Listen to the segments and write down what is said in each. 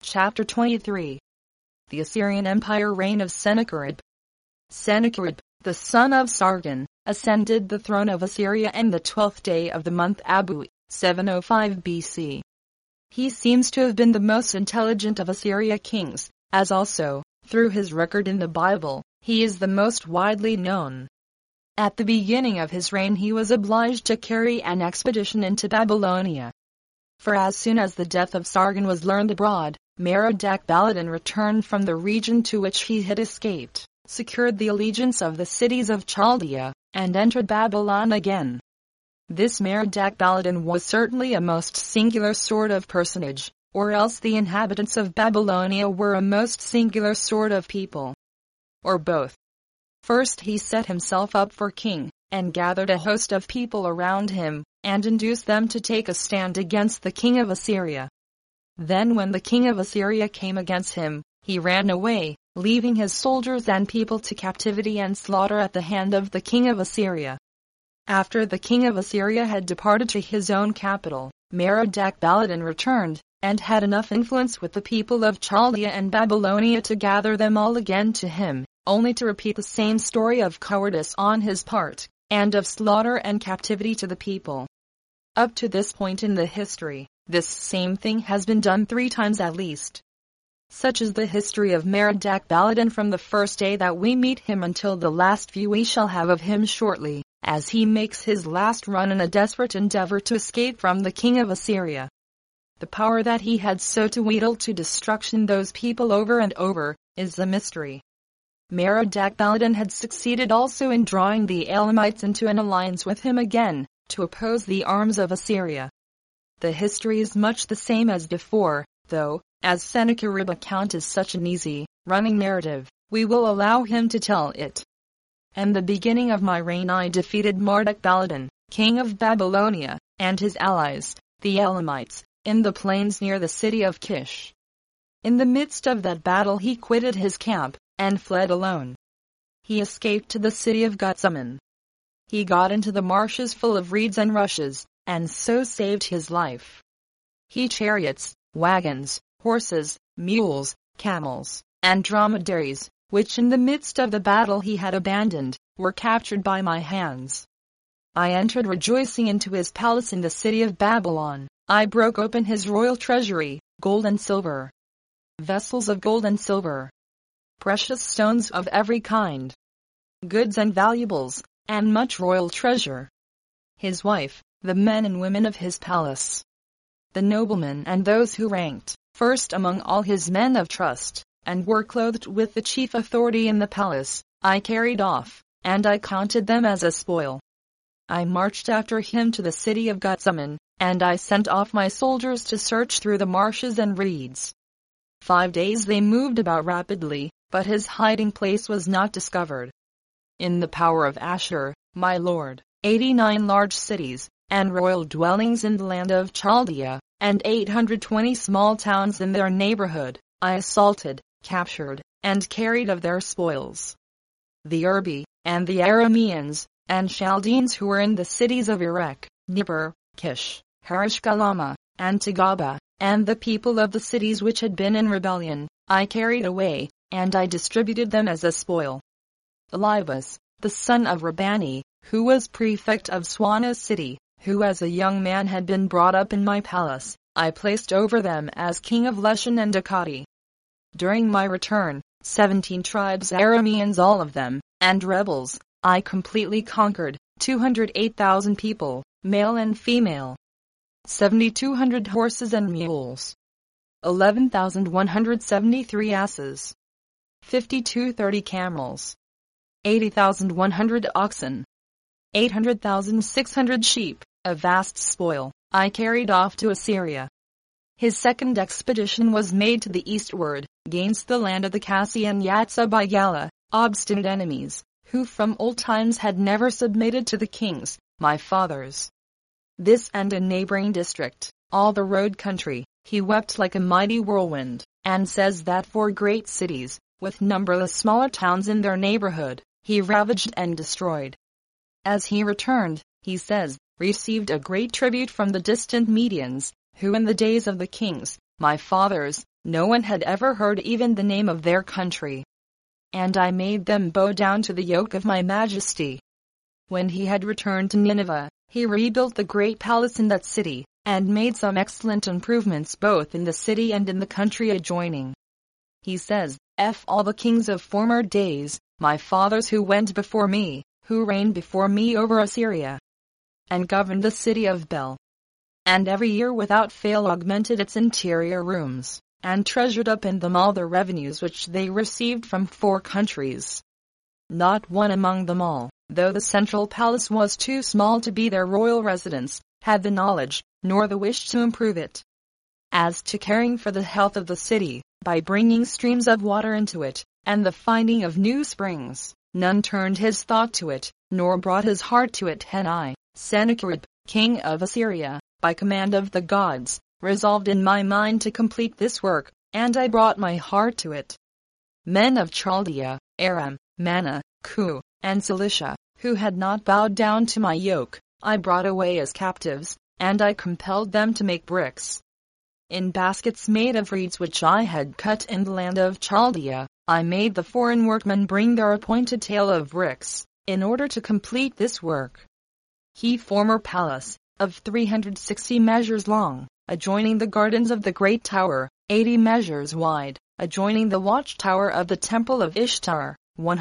Chapter 23. The Assyrian Empire reign of Sennacherib. Sennacherib, the son of Sargon, ascended the throne of Assyria on the 12th day of the month Abu, 705 BC. He seems to have been the most intelligent of Assyria kings, as also, through his record in the Bible, he is the most widely known. At the beginning of his reign he was obliged to carry an expedition into Babylonia. For as soon as the death of Sargon was learned abroad, Merodach-Baladan returned from the region to which he had escaped, secured the allegiance of the cities of Chaldea, and entered Babylon again. This Merodach-Baladan was certainly a most singular sort of personage, or else the inhabitants of Babylonia were a most singular sort of people. Or both. First he set himself up for king, and gathered a host of people around him, and induced them to take a stand against the king of Assyria. Then when the king of Assyria came against him, he ran away, leaving his soldiers and people to captivity and slaughter at the hand of the king of Assyria. After the king of Assyria had departed to his own capital, Merodach-Baladan returned, and had enough influence with the people of Chaldea and Babylonia to gather them all again to him, only to repeat the same story of cowardice on his part, and of slaughter and captivity to the people. Up to this point in the history, this same thing has been done 3 times at least. Such is the history of Merodach-Baladan from the first day that we meet him until the last view we shall have of him shortly, as he makes his last run in a desperate endeavor to escape from the king of Assyria. The power that he had so to wheedle to destruction those people over and over, is the mystery. Merodach-Baladan had succeeded also in drawing the Elamites into an alliance with him again, to oppose the arms of Assyria. The history is much the same as before, though, as Sennacherib's account is such an easy, running narrative, we will allow him to tell it. In the beginning of my reign I defeated Merodach-Baladan, king of Babylonia, and his allies, the Elamites, in the plains near the city of Kish. In the midst of that battle he quitted his camp, and fled alone. He escaped to the city of Gutzamon. He got into the marshes full of reeds and rushes, and so saved his life. He chariots, wagons, horses, mules, camels, and dromedaries, which in the midst of the battle he had abandoned, were captured by my hands. I entered rejoicing into his palace in the city of Babylon. I broke open his royal treasury, gold and silver, vessels of gold and silver, precious stones of every kind, goods and valuables, and much royal treasure. His wife, the men and women of his palace, the noblemen and those who ranked first among all his men of trust, and were clothed with the chief authority in the palace, I carried off, and I counted them as a spoil. I marched after him to the city of Gutzamon, and I sent off my soldiers to search through the marshes and reeds. 5 days they moved about rapidly, but his hiding place was not discovered. In the power of Ashur, my lord, 89 large cities, and royal dwellings in the land of Chaldea, and 820 small towns in their neighborhood, I assaulted, captured, and carried of their spoils. The Erbi, and the Arameans, and Chaldeans who were in the cities of Erech, Nippur, Kish, Harishgalama, and Tagaba, and the people of the cities which had been in rebellion, I carried away, and I distributed them as a spoil. Elibas, the son of Rabani, who was prefect of Suanah city, who as a young man had been brought up in my palace, I placed over them as king of Leshan and Akati. During my return, 17 tribes Arameans all of them, and rebels, I completely conquered, 208,000 people, male and female, 7,200 horses and mules, 11,173 asses, 5,230 camels, 80,100 oxen, 800,600 sheep, a vast spoil, I carried off to Assyria. His second expedition was made to the eastward, against the land of the Kassi and Yatsa-by-Gala, obstinate enemies, who from old times had never submitted to the kings, my fathers. This and a neighboring district, all the road country, he wept like a mighty whirlwind, and says that 4 great cities, with numberless smaller towns in their neighborhood, he ravaged and destroyed. As he returned, he says, received a great tribute from the distant Medians, who in the days of the kings, my fathers, No one had ever heard even the name of their country. And I made them bow down to the yoke of my majesty. When he had returned to Nineveh, he rebuilt the great palace in that city, and made some excellent improvements both in the city and in the country adjoining. He says, all the kings of former days, my fathers who went before me, who reigned before me over Assyria, and governed the city of Bel, and every year without fail augmented its interior rooms, and treasured up in them all the revenues which they received from 4 countries. Not one among them all, though the central palace was too small to be their royal residence, had the knowledge, nor the wish to improve it. As to caring for the health of the city, by bringing streams of water into it, and the finding of new springs, none turned his thought to it, nor brought his heart to it. And I, Sennacherib, king of Assyria, by command of the gods, resolved in my mind to complete this work, and I brought my heart to it. Men of Chaldea, Aram, Manna, Cu, and Cilicia, who had not bowed down to my yoke, I brought away as captives, and I compelled them to make bricks. In baskets made of reeds which I had cut in the land of Chaldea, I made the foreign workmen bring their appointed tale of bricks, in order to complete this work. He former palace, of 360 measures long, adjoining the gardens of the great tower, 80 measures wide, adjoining the watchtower of the temple of Ishtar,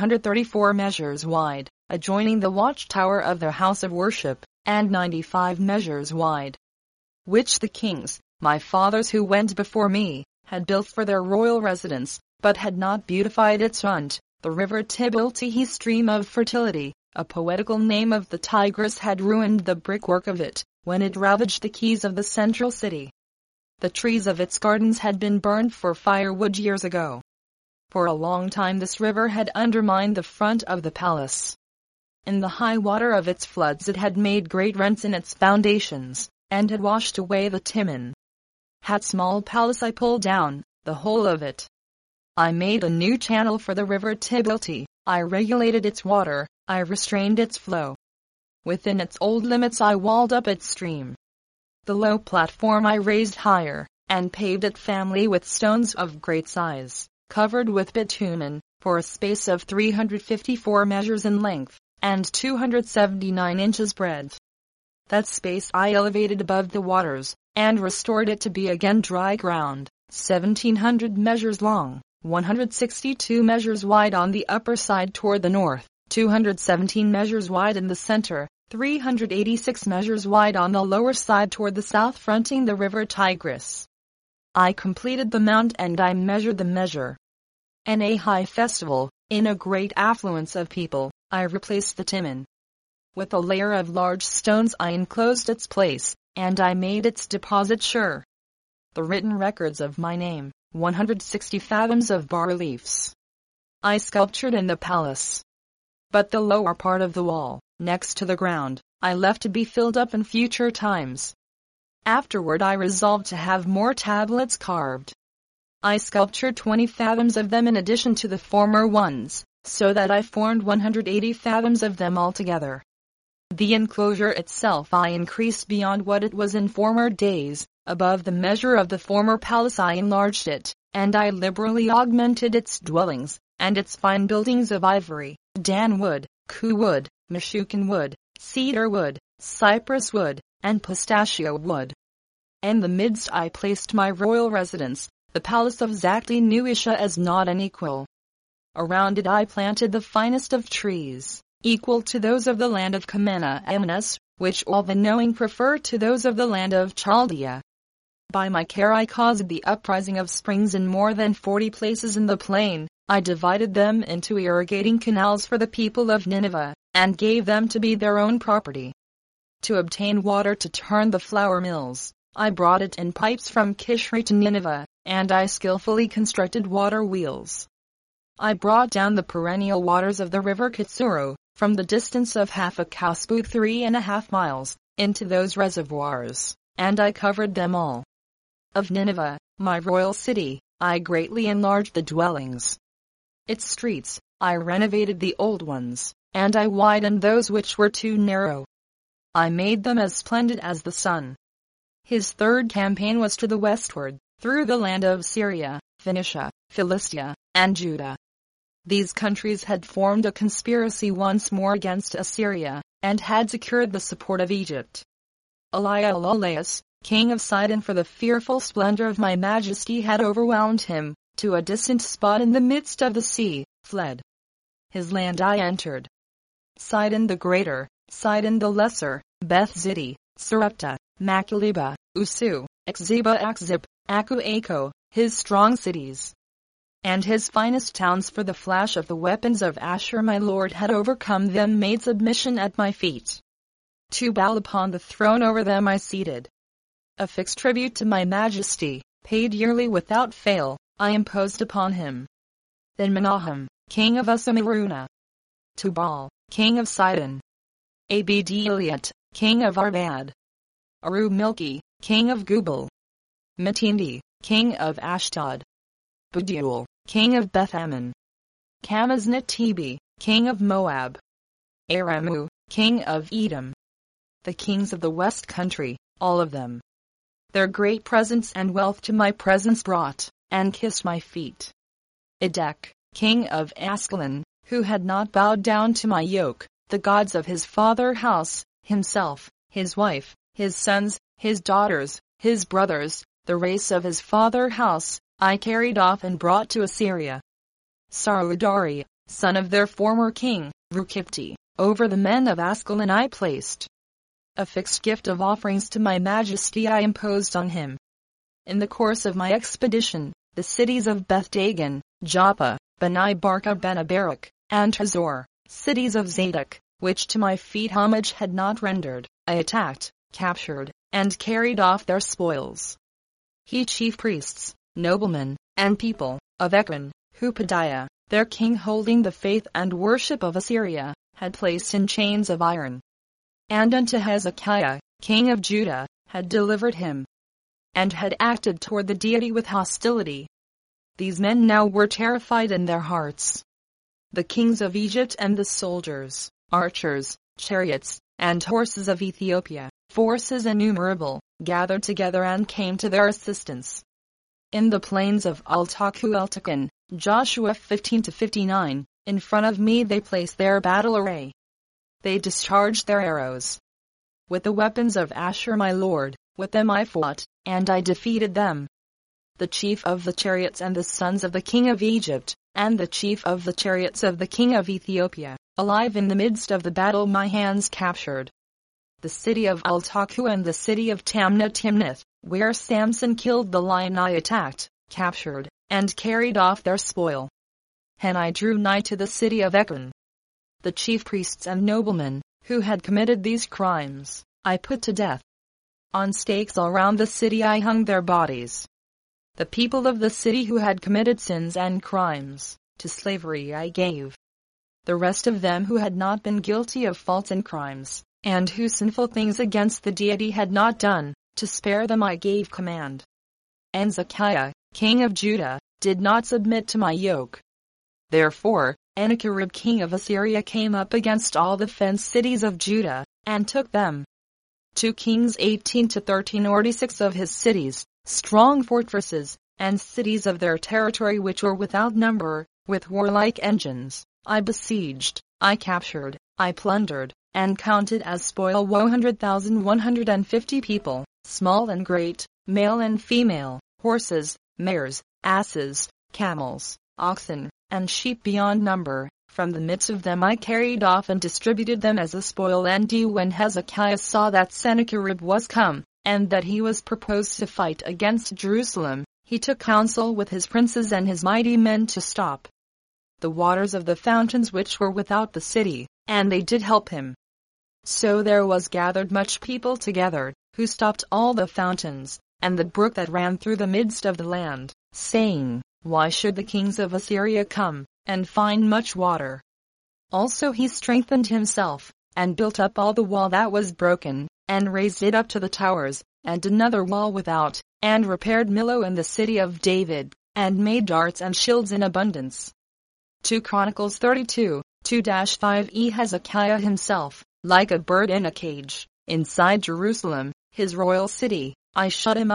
134 measures wide, adjoining the watchtower of their house of worship, and 95 measures wide, which the kings, my fathers who went before me, had built for their royal residence, but had not beautified its front. The river Tibilti, stream of fertility, a poetical name of the Tigris, had ruined the brickwork of it, when it ravaged the quays of the central city. The trees of its gardens had been burned for firewood years ago. For a long time this river had undermined the front of the palace. In the high water of its floods it had made great rents in its foundations, and had washed away the Timon. That small palace I pulled down, the whole of it. I made a new channel for the river Tibilti, I regulated its water, I restrained its flow. Within its old limits I walled up its stream. The low platform I raised higher, and paved it family with stones of great size, covered with bitumen, for a space of 354 measures in length, and 279 inches breadth. That space I elevated above the waters, and restored it to be again dry ground, 1,700 measures long, 162 measures wide on the upper side toward the north, 217 measures wide in the center, 386 measures wide on the lower side toward the south fronting the river Tigris. I completed the mount and I measured the measure. In a high festival, in a great affluence of people, I replaced the Timon. With a layer of large stones I enclosed its place, and I made its deposit sure. The written records of my name, 160 fathoms of bas-reliefs, I sculptured in the palace. But the lower part of the wall, next to the ground, I left to be filled up in future times. Afterward I resolved to have more tablets carved. I sculptured 20 fathoms of them in addition to the former ones, so that I formed 180 fathoms of them altogether. The enclosure itself I increased beyond what it was in former days, above the measure of the former palace I enlarged it, and I liberally augmented its dwellings, and its fine buildings of ivory, Dan wood, Ku wood, Meshukan wood, cedar wood, cypress wood, and pistachio wood. In the midst I placed my royal residence, the palace of Zakti Nuisha as not an equal. Around it I planted the finest of trees, equal to those of the land of Kamena Amenas, which all the knowing prefer to those of the land of Chaldea. By my care I caused the uprising of springs in more than 40 places in the plain. I divided them into irrigating canals for the people of Nineveh, and gave them to be their own property. To obtain water to turn the flour mills, I brought it in pipes from Kishri to Nineveh, and I skillfully constructed water wheels. I brought down the perennial waters of the river Kitsuru, from the distance of half a cowspool 3.5 miles, into those reservoirs, and I covered them all. Of Nineveh, my royal city, I greatly enlarged the dwellings. Its streets, I renovated the old ones, and I widened those which were too narrow. I made them as splendid as the sun. His third campaign was to the westward, through the land of Syria, Phoenicia, Philistia, and Judah. These countries had formed a conspiracy once more against Assyria, and had secured the support of Egypt. Eliaulaus, king of Sidon, for the fearful splendor of my majesty had overwhelmed him, to a distant spot in the midst of the sea, fled. His land I entered. Sidon the greater, Sidon the lesser, Beth-Ziddi, Sarepta, Machaliba, Usu, Akziba, Akzib, Aku-Ako, his strong cities, and his finest towns, for the flash of the weapons of Ashur my lord had overcome them, made submission at my feet. To bow upon the throne over them I seated. A fixed tribute to my majesty, paid yearly without fail, I imposed upon him. Then Menahem, king of Usamaruna, Tubal, king of Sidon, Abd-Eliat, king of Arvad, Aru-Milki, king of Gubal, Matindi, king of Ashdod, Buduel, king of Beth-Ammon, Kamaznatibi, king of Moab, Aramu, king of Edom. The kings of the west country, all of them, their great presents and wealth to my presence brought, and kissed my feet. Edek, king of Askelon, who had not bowed down to my yoke, the gods of his father house, himself, his wife, his sons, his daughters, his brothers, the race of his father house, I carried off and brought to Assyria. Sarudari, son of their former king, Rukipti, over the men of Askelon I placed. A fixed gift of offerings to my majesty I imposed on him. In the course of my expedition, the cities of Beth-Dagon, Joppa, Beni-Barka, Beni-Barak, and Hazor, cities of Zadok, which to my feet homage had not rendered, I attacked, captured, and carried off their spoils. He chief priests, noblemen, and people, of Ekron, who Pedaiah, their king holding the faith and worship of Assyria, had placed in chains of iron. And unto Hezekiah, king of Judah, had delivered him, and had acted toward the deity with hostility. These men now were terrified in their hearts. The kings of Egypt and the soldiers, archers, chariots, and horses of Ethiopia, forces innumerable, gathered together and came to their assistance. In the plains of Al-Taku-Eltekon, Joshua 15-59, in front of me they placed their battle array. They discharged their arrows. With the weapons of Ashur my lord, with them I fought, and I defeated them. The chief of the chariots and the sons of the king of Egypt, and the chief of the chariots of the king of Ethiopia, alive in the midst of the battle my hands captured. The city of Al-Taku and the city of Tamnah-Timnath, where Samson killed the lion I attacked, captured, and carried off their spoil. And I drew nigh to the city of Ekron. The chief priests and noblemen, who had committed these crimes, I put to death. On stakes all round the city I hung their bodies. The people of the city who had committed sins and crimes, to slavery I gave. The rest of them who had not been guilty of faults and crimes, and whose sinful things against the deity had not done, to spare them I gave command. And Zedekiah, king of Judah, did not submit to my yoke. Therefore, Sennacherib king of Assyria came up against all the fenced cities of Judah, and took them. 2 Kings 18-13. Of his cities, strong fortresses, and cities of their territory which were without number, with warlike engines, I besieged, I captured, I plundered, and counted as spoil 100,150 people, small and great, male and female, horses, mares, asses, camels, oxen, and sheep beyond number. From the midst of them I carried off and distributed them as a spoil. And when Hezekiah saw that Sennacherib was come, and that he was proposed to fight against Jerusalem, he took counsel with his princes and his mighty men to stop the waters of the fountains which were without the city, and they did help him. So there was gathered much people together, who stopped all the fountains, and the brook that ran through the midst of the land, saying, Why should the kings of Assyria come, and find much water? Also he strengthened himself, and built up all the wall that was broken, and raised it up to the towers, and another wall without, and repaired Millo in the city of David, and made darts and shields in abundance. 2 Chronicles 32, 2-5. Hezekiah himself, like a bird in a cage, inside Jerusalem, his royal city, I shut him up,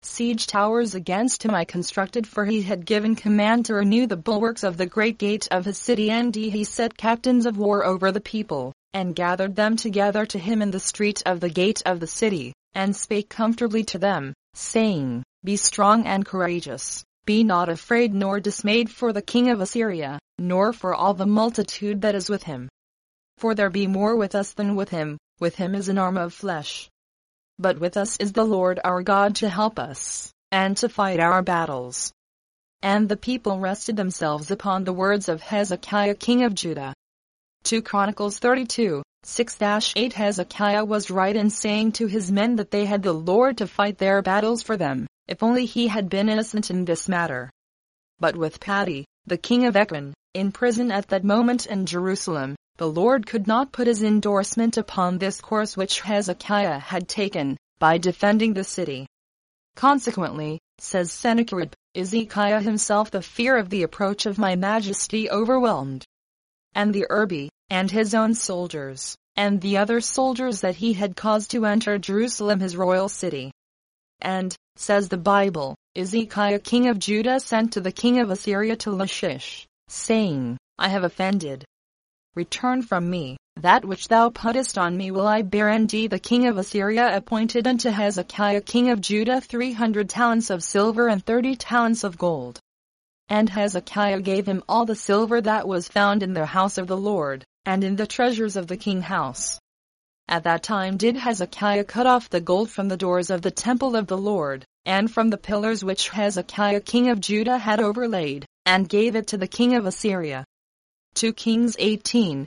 siege towers against him I constructed, for he had given command to renew the bulwarks of the great gate of his city, and he set captains of war over the people, and gathered them together to him in the street of the gate of the city, and spake comfortably to them, saying, Be strong and courageous, be not afraid nor dismayed for the king of Assyria, nor for all the multitude that is with him. For there be more with us than with him is an arm of flesh. But with us is the Lord our God to help us, and to fight our battles. And the people rested themselves upon the words of Hezekiah king of Judah. 2 Chronicles 32, 6-8 Hezekiah was right in saying to his men that they had the Lord to fight their battles for them, if only he had been innocent in this matter. But with Padi, the king of Ekron, in prison at that moment in Jerusalem, the Lord could not put his endorsement upon this course which Hezekiah had taken, by defending the city. Consequently, says Sennacherib, Ezekiah himself the fear of the approach of my majesty overwhelmed. And the Erbi, and his own soldiers, and the other soldiers that he had caused to enter Jerusalem his royal city. And, says the Bible, Ezekiah king of Judah sent to the king of Assyria to Lachish, saying, I have offended. Return from me, that which thou puttest on me will I bear. And the king of Assyria appointed unto Hezekiah king of Judah 300 talents of silver and 30 talents of gold. And Hezekiah gave him all the silver that was found in the house of the Lord, and in the treasures of the king's house. At that time did Hezekiah cut off the gold from the doors of the temple of the Lord, and from the pillars which Hezekiah king of Judah had overlaid, and gave it to the king of Assyria. 2 Kings 18,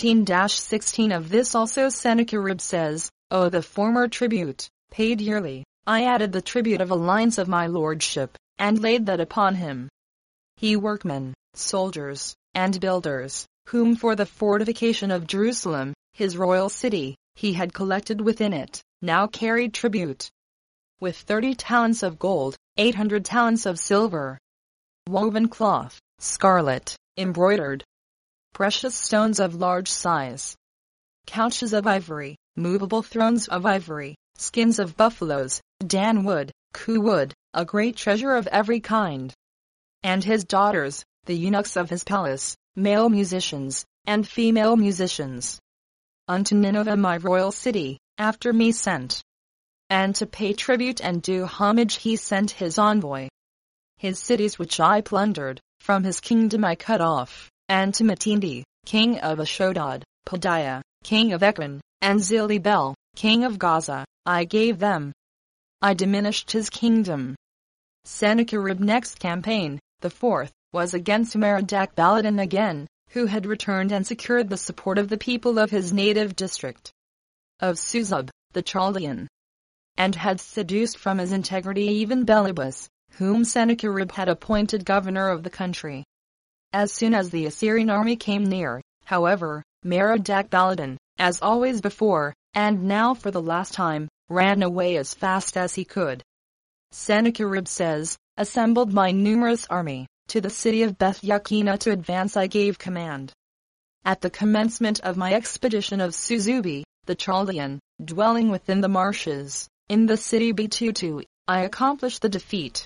14-16 Of this also Sennacherib says, O the former tribute, paid yearly, I added the tribute of alliance of my lordship, and laid that upon him. He workmen, soldiers, and builders, whom for the fortification of Jerusalem, his royal city, he had collected within it, now carried tribute. With 30 talents of gold, 800 talents of silver. Woven cloth, scarlet, embroidered. Precious stones of large size. Couches of ivory, movable thrones of ivory, skins of buffaloes, Dan wood, Ku wood, a great treasure of every kind. And his daughters, the eunuchs of his palace, male musicians, and female musicians. Unto Nineveh my royal city, after me sent. And to pay tribute and do homage he sent his envoy. His cities which I plundered, from his kingdom I cut off. And to Matindi, king of Ashdod, Padiah, king of Ekron, and Zilibel, king of Gaza, I gave them. I diminished his kingdom. Sennacherib's next campaign, the fourth, was against Merodach-Baladan again, who had returned and secured the support of the people of his native district. Of Suzub, the Chaldean. And had seduced from his integrity even Belibus, whom Sennacherib had appointed governor of the country. As soon as the Assyrian army came near, however, Merodach-Baladan, as always before, and now for the last time, ran away as fast as he could. Sennacherib says, assembled my numerous army, to the city of Beth-Yakina to advance I gave command. At the commencement of my expedition of Suzubi, the Chaldean, dwelling within the marshes, in the city Betutu, I accomplished the defeat.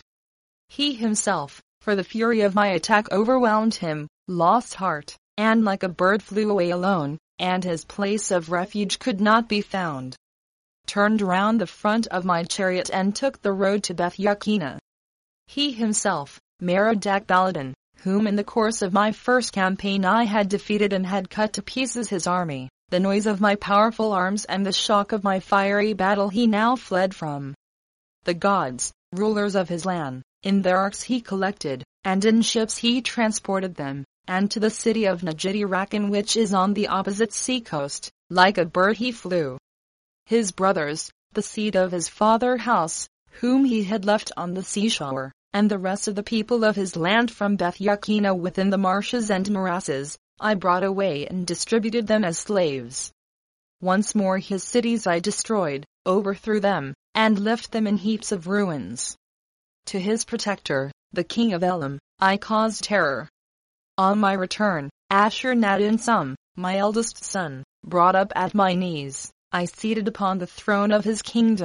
He himself, for the fury of my attack overwhelmed him, lost heart, and like a bird flew away alone, and his place of refuge could not be found. Turned round the front of my chariot and took the road to Beth-Yakina. He himself, Merodach-Baladan, whom in the course of my first campaign I had defeated and had cut to pieces his army, the noise of my powerful arms and the shock of my fiery battle he now fled from. The gods, rulers of his land, in their arks he collected, and in ships he transported them, and to the city of Najidi-Rakan which is on the opposite sea coast, like a bird he flew. His brothers, the seed of his father's house, whom he had left on the seashore, and the rest of the people of his land from Beth-Yakina within the marshes and morasses, I brought away and distributed them as slaves. Once more his cities I destroyed, overthrew them, and left them in heaps of ruins. To his protector, the king of Elam, I caused terror. On my return, Ashur-nadin-Shum, my eldest son, brought up at my knees, I seated upon the throne of his kingdom,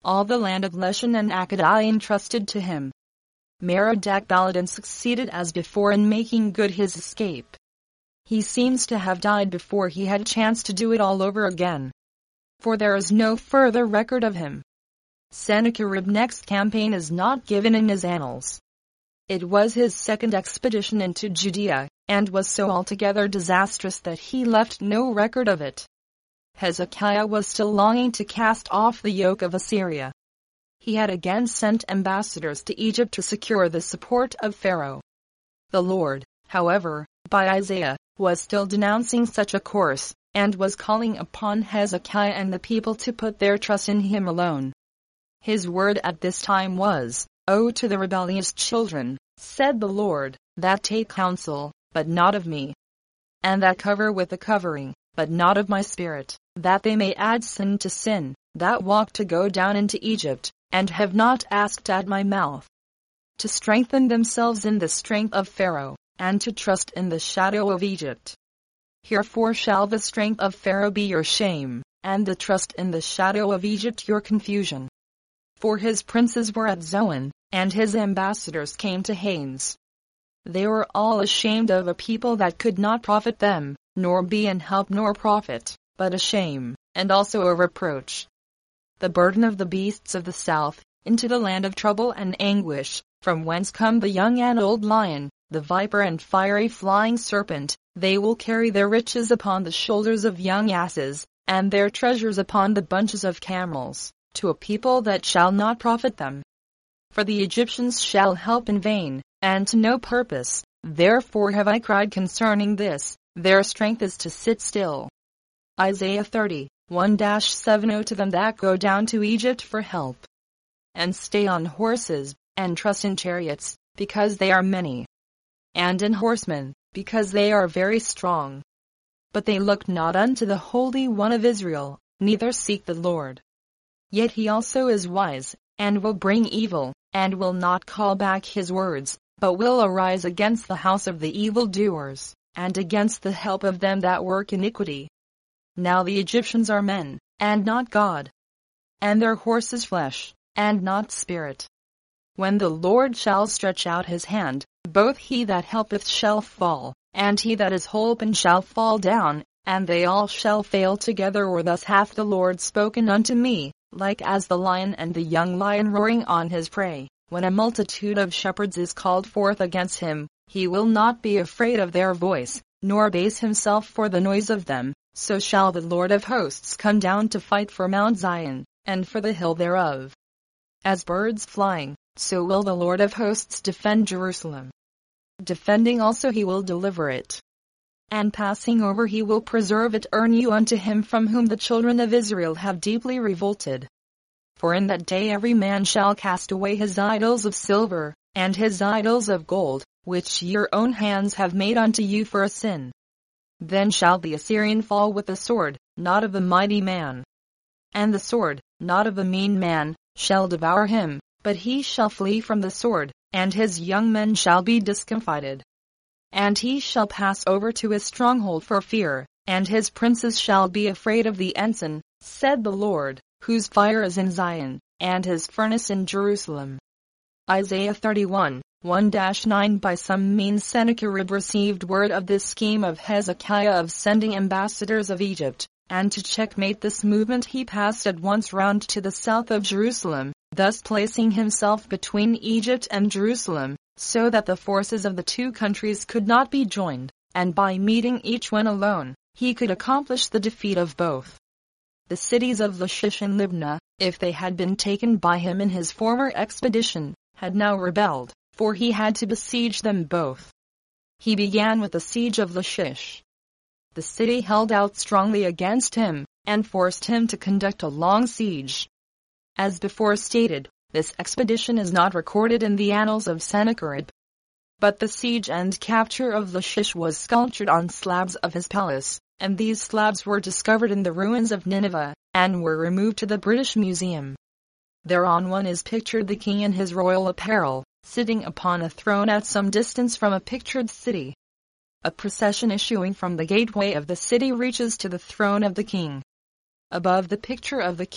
all the land of Leshan and Akkad entrusted to him. Merodach-Baladan succeeded as before in making good his escape. He seems to have died before he had a chance to do it all over again, for there is no further record of him. Sennacherib's next campaign is not given in his annals. It was his second expedition into Judea, and was so altogether disastrous that he left no record of it. Hezekiah was still longing to cast off the yoke of Assyria. He had again sent ambassadors to Egypt to secure the support of Pharaoh. The Lord, however, by Isaiah, was still denouncing such a course, and was calling upon Hezekiah and the people to put their trust in him alone. His word at this time was, "O to the rebellious children, said the Lord, that take counsel, but not of me, and that cover with a covering, but not of my spirit, that they may add sin to sin, that walk to go down into Egypt, and have not asked at my mouth, to strengthen themselves in the strength of Pharaoh, and to trust in the shadow of Egypt. Herefore shall the strength of Pharaoh be your shame, and the trust in the shadow of Egypt your confusion. For his princes were at Zoan, and his ambassadors came to Hanes. They were all ashamed of a people that could not profit them, nor be an help nor profit, but a shame, and also a reproach. The burden of the beasts of the south, into the land of trouble and anguish, from whence come the young and old lion, the viper and fiery flying serpent, they will carry their riches upon the shoulders of young asses, and their treasures upon the bunches of camels, to a people that shall not profit them. For the Egyptians shall help in vain, and to no purpose, therefore have I cried concerning this, their strength is to sit still." Isaiah 30:1-7. To them that go down to Egypt for help, and stay on horses, and trust in chariots, because they are many, and in horsemen, because they are very strong. But they look not unto the Holy One of Israel, neither seek the Lord. Yet he also is wise, and will bring evil, and will not call back his words, but will arise against the house of the evildoers, and against the help of them that work iniquity. Now the Egyptians are men, and not God, and their horses flesh, and not spirit. When the Lord shall stretch out his hand, both he that helpeth shall fall, and he that is holpen shall fall down, and they all shall fail together. Or thus hath the Lord spoken unto me, like as the lion and the young lion roaring on his prey, when a multitude of shepherds is called forth against him, he will not be afraid of their voice, nor base himself for the noise of them. So shall the Lord of hosts come down to fight for Mount Zion, and for the hill thereof. As birds flying, so will the Lord of hosts defend Jerusalem. Defending also he will deliver it, and passing over he will preserve it. Earn you unto him from whom the children of Israel have deeply revolted. For in that day every man shall cast away his idols of silver, and his idols of gold, which your own hands have made unto you for a sin. Then shall the Assyrian fall with the sword, not of the mighty man, and the sword, not of the mean man, shall devour him, but he shall flee from the sword, and his young men shall be discomfited. And he shall pass over to his stronghold for fear, and his princes shall be afraid of the ensign, said the Lord, whose fire is in Zion, and his furnace in Jerusalem. Isaiah 31:1-9. By some means Sennacherib received word of this scheme of Hezekiah of sending ambassadors of Egypt, and to checkmate this movement he passed at once round to the south of Jerusalem, thus placing himself between Egypt and Jerusalem, so that the forces of the two countries could not be joined, and by meeting each one alone, he could accomplish the defeat of both. The cities of Lachish and Libnah, if they had been taken by him in his former expedition, had now rebelled, for he had to besiege them both. He began with the siege of Lachish. The city held out strongly against him, and forced him to conduct a long siege. As before stated, this expedition is not recorded in the annals of Sennacherib. But the siege and capture of Lachish was sculptured on slabs of his palace, and these slabs were discovered in the ruins of Nineveh, and were removed to the British Museum. Thereon one is pictured the king in his royal apparel, sitting upon a throne at some distance from a pictured city. A procession issuing from the gateway of the city reaches to the throne of the king. Above the picture of the king,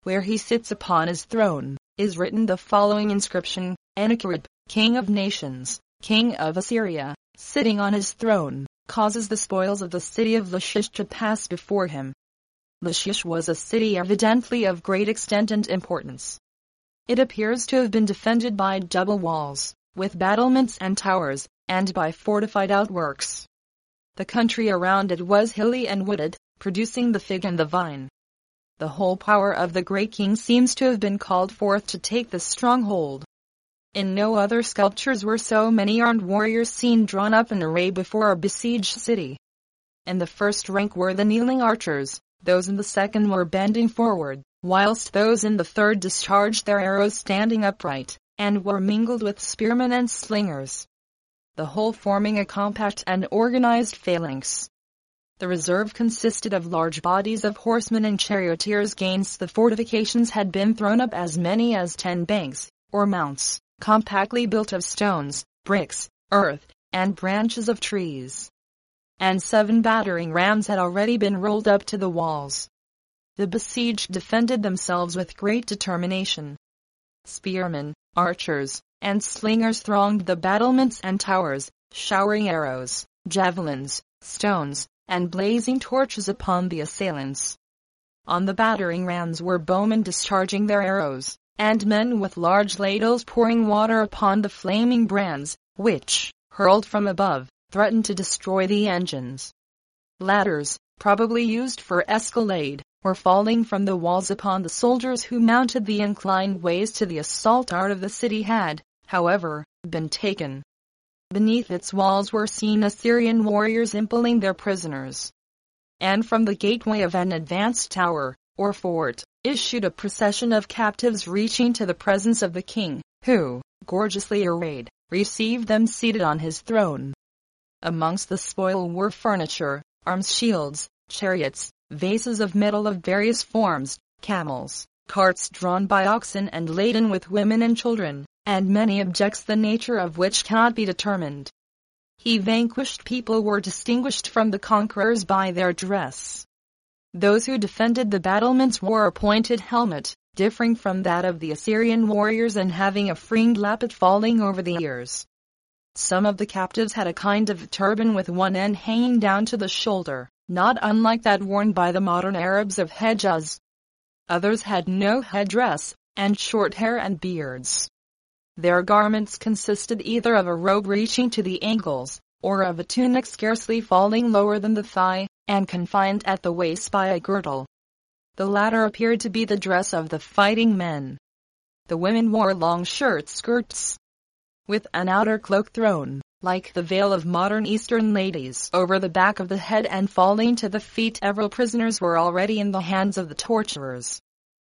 where he sits upon his throne, is written the following inscription: Sennacherib, king of nations, king of Assyria, sitting on his throne, causes the spoils of the city of Lachish to pass before him. Lachish was a city evidently of great extent and importance. It appears to have been defended by double walls, with battlements and towers, and by fortified outworks. The country around it was hilly and wooded, producing the fig and the vine. The whole power of the great king seems to have been called forth to take this stronghold. In no other sculptures were so many armed warriors seen drawn up in array before a besieged city. In the first rank were the kneeling archers, those in the second were bending forward, whilst those in the third discharged their arrows standing upright, and were mingled with spearmen and slingers, the whole forming a compact and organized phalanx. The reserve consisted of large bodies of horsemen and charioteers. Against the fortifications had been thrown up as many as 10 banks, or mounts, compactly built of stones, bricks, earth, and branches of trees. And 7 battering rams had already been rolled up to the walls. The besieged defended themselves with great determination. Spearmen, archers, and slingers thronged the battlements and towers, showering arrows, javelins, stones, and blazing torches upon the assailants. On the battering rams were bowmen discharging their arrows, and men with large ladles pouring water upon the flaming brands, which, hurled from above, threatened to destroy the engines. Ladders, probably used for escalade, were falling from the walls upon the soldiers who mounted the inclined ways to the assault. Art of the city had, however, been taken. Beneath its walls were seen Assyrian warriors impaling their prisoners. And from the gateway of an advanced tower, or fort, issued a procession of captives reaching to the presence of the king, who, gorgeously arrayed, received them seated on his throne. Amongst the spoil were furniture, arms, shields, chariots, vases of metal of various forms, camels, carts drawn by oxen and laden with women and children, and many objects the nature of which cannot be determined. He vanquished people were distinguished from the conquerors by their dress. Those who defended the battlements wore a pointed helmet, differing from that of the Assyrian warriors and having a fringed lappet falling over the ears. Some of the captives had a kind of turban with one end hanging down to the shoulder, not unlike that worn by the modern Arabs of Hejaz. Others had no headdress, and short hair and beards. Their garments consisted either of a robe reaching to the ankles, or of a tunic scarcely falling lower than the thigh, and confined at the waist by a girdle. The latter appeared to be the dress of the fighting men. The women wore long skirts, with an outer cloak thrown, like the veil of modern Eastern ladies, over the back of the head and falling to the feet. Several prisoners were already in the hands of the torturers.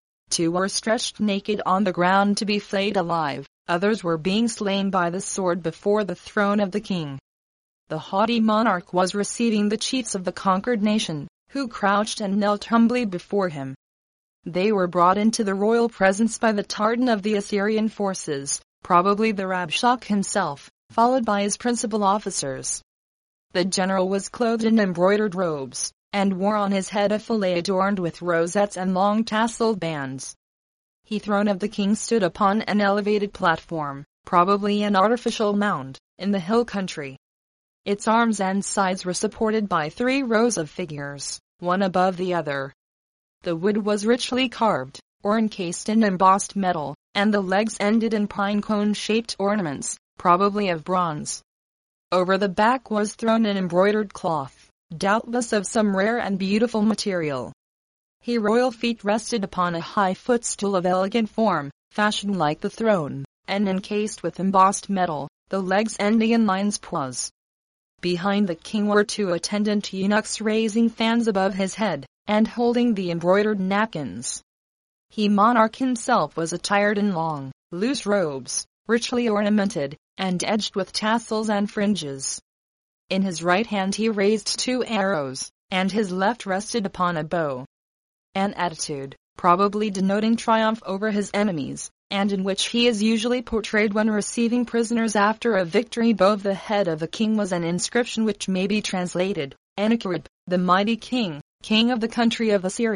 2 were stretched naked on the ground to be flayed alive, others were being slain by the sword before the throne of the king. The haughty monarch was receiving the chiefs of the conquered nation, who crouched and knelt humbly before him. They were brought into the royal presence by the Tartan of the Assyrian forces, probably the Rabshakeh himself, followed by his principal officers. The general was clothed in embroidered robes, and wore on his head a fillet adorned with rosettes and long tasseled bands. The throne of the king stood upon an elevated platform, probably an artificial mound, in the hill country. Its arms and sides were supported by 3 rows of figures, one above the other. The wood was richly carved, or encased in embossed metal, and the legs ended in pine cone-shaped ornaments, probably of bronze. Over the back was thrown an embroidered cloth, doubtless of some rare and beautiful material. His royal feet rested upon a high footstool of elegant form, fashioned like the throne, and encased with embossed metal, the legs ending in lions' paws. Behind the king were 2 attendant eunuchs raising fans above his head, and holding the embroidered napkins. The monarch himself was attired in long, loose robes, richly ornamented, and edged with tassels and fringes. In his right hand he raised 2 arrows, and his left rested upon a bow. An attitude, probably denoting triumph over his enemies, and in which he is usually portrayed when receiving prisoners after a victory above the head of the king, was an inscription which may be translated, Sennacherib, the mighty king, king of the country of Assyria,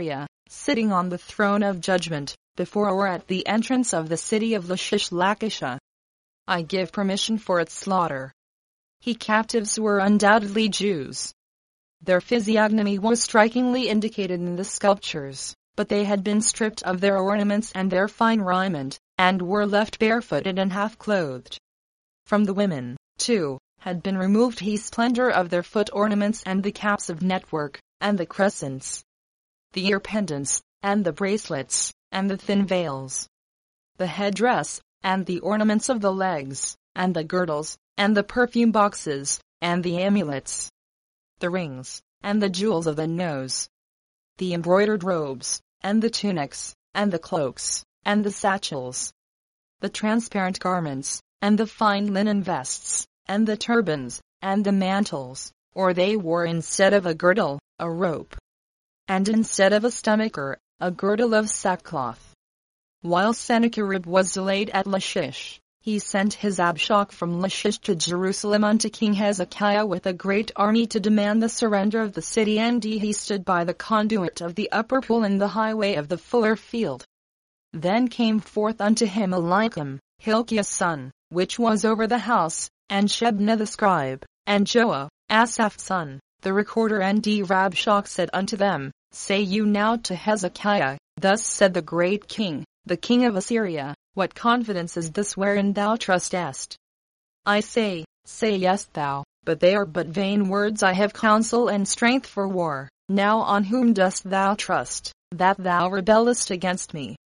sitting on the throne of judgment, before or at the entrance of the city of Lachish. I give permission for its slaughter. He captives were undoubtedly Jews. Their physiognomy was strikingly indicated in the sculptures, but they had been stripped of their ornaments and their fine raiment, and were left barefooted and half-clothed. From the women, too, had been removed the splendor of their foot ornaments and the caps of network, and the crescents, the ear pendants, and the bracelets, and the thin veils, the headdress, and the ornaments of the legs, and the girdles, and the perfume boxes, and the amulets, the rings, and the jewels of the nose, the embroidered robes, and the tunics, and the cloaks, and the satchels, the transparent garments, and the fine linen vests, and the turbans, and the mantles, or they wore instead of a girdle, a rope, and instead of a stomacher, a girdle of sackcloth. While Sennacherib was delayed at Lachish, he sent his Abshak from Lachish to Jerusalem unto King Hezekiah with a great army to demand the surrender of the city, and he stood by the conduit of the upper pool in the highway of the fuller field. Then came forth unto him Eliakim, Hilkiah's son, which was over the house, and Shebna the scribe, and Joah, Asaph's son, the recorder, and Rabshak said unto them, Say you now to Hezekiah, Thus said the great king, the king of Assyria, What confidence is this wherein thou trustest? I say yes thou, but they are but vain words. I have counsel and strength for war. Now on whom dost thou trust, that thou rebellest against me?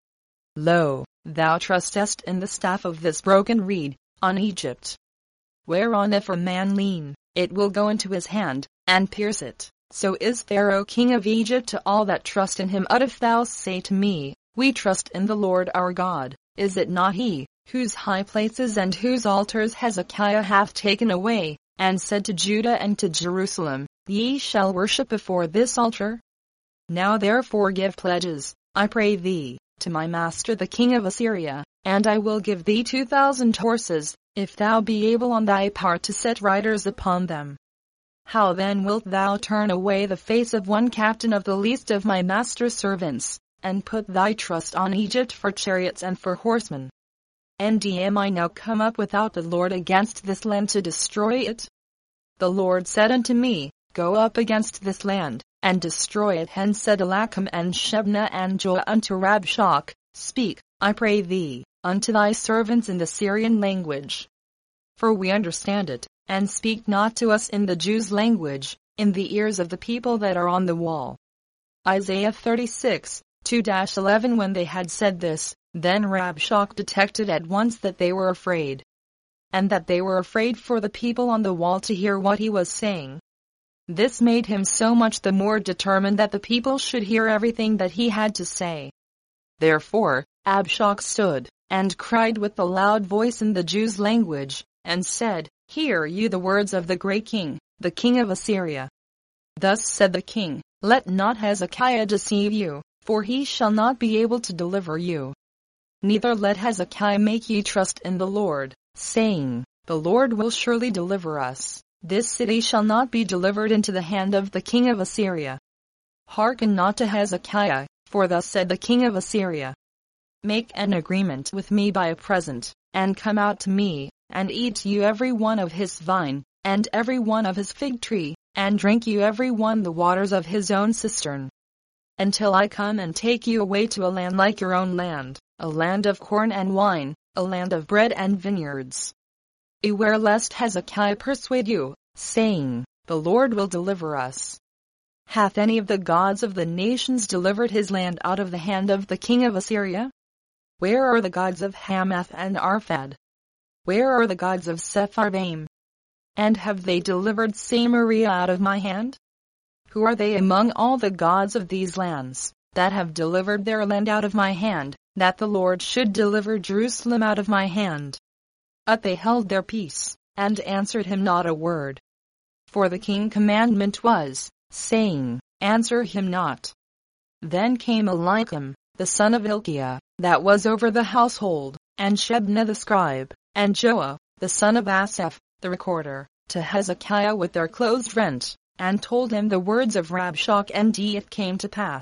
Lo, thou trustest in the staff of this broken reed, on Egypt. Whereon if a man lean, it will go into his hand, and pierce it. So is Pharaoh king of Egypt to all that trust in him. But if thou say to me, We trust in the Lord our God, is it not he, whose high places and whose altars Hezekiah hath taken away, and said to Judah and to Jerusalem, Ye shall worship before this altar? Now therefore give pledges, I pray thee, to my master the king of Assyria, and I will give thee 2,000 horses, if thou be able on thy part to set riders upon them. How then wilt thou turn away the face of one captain of the least of my master's servants, and put thy trust on Egypt for chariots and for horsemen? And am I now come up without the Lord against this land to destroy it? The Lord said unto me, Go up against this land, and destroy it. And said Eliakim and Shebna and Joah unto Rabshak, Speak, I pray thee, unto thy servants in the Syrian language. For we understand it, and speak not to us in the Jews' language, in the ears of the people that are on the wall. Isaiah 36, 2-11. When they had said this, then Rabshak detected at once that they were afraid, and that they were afraid for the people on the wall to hear what he was saying. This made him so much the more determined that the people should hear everything that he had to say. Therefore, Abshak stood, and cried with a loud voice in the Jews' language, and said, Hear you the words of the great king, the king of Assyria. Thus said the king, Let not Hezekiah deceive you, for he shall not be able to deliver you. Neither let Hezekiah make ye trust in the Lord, saying, The Lord will surely deliver us. This city shall not be delivered into the hand of the king of Assyria. Hearken not to Hezekiah, for thus said the king of Assyria, Make an agreement with me by a present, and come out to me, and eat you every one of his vine, and every one of his fig tree, and drink you every one the waters of his own cistern, until I come and take you away to a land like your own land, a land of corn and wine, a land of bread and vineyards. Beware lest Hezekiah persuade you, saying, The Lord will deliver us. Hath any of the gods of the nations delivered his land out of the hand of the king of Assyria? Where are the gods of Hamath and Arphad? Where are the gods of Sepharvaim? And have they delivered Samaria out of my hand? Who are they among all the gods of these lands, that have delivered their land out of my hand, that the Lord should deliver Jerusalem out of my hand? But they held their peace, and answered him not a word. For the king's commandment was, saying, Answer him not. Then came Eliakim, the son of Hilkiah, that was over the household, and Shebna the scribe, and Joah, the son of Asaph, the recorder, to Hezekiah with their clothes rent, and told him the words of Rabshak. And it came to pass,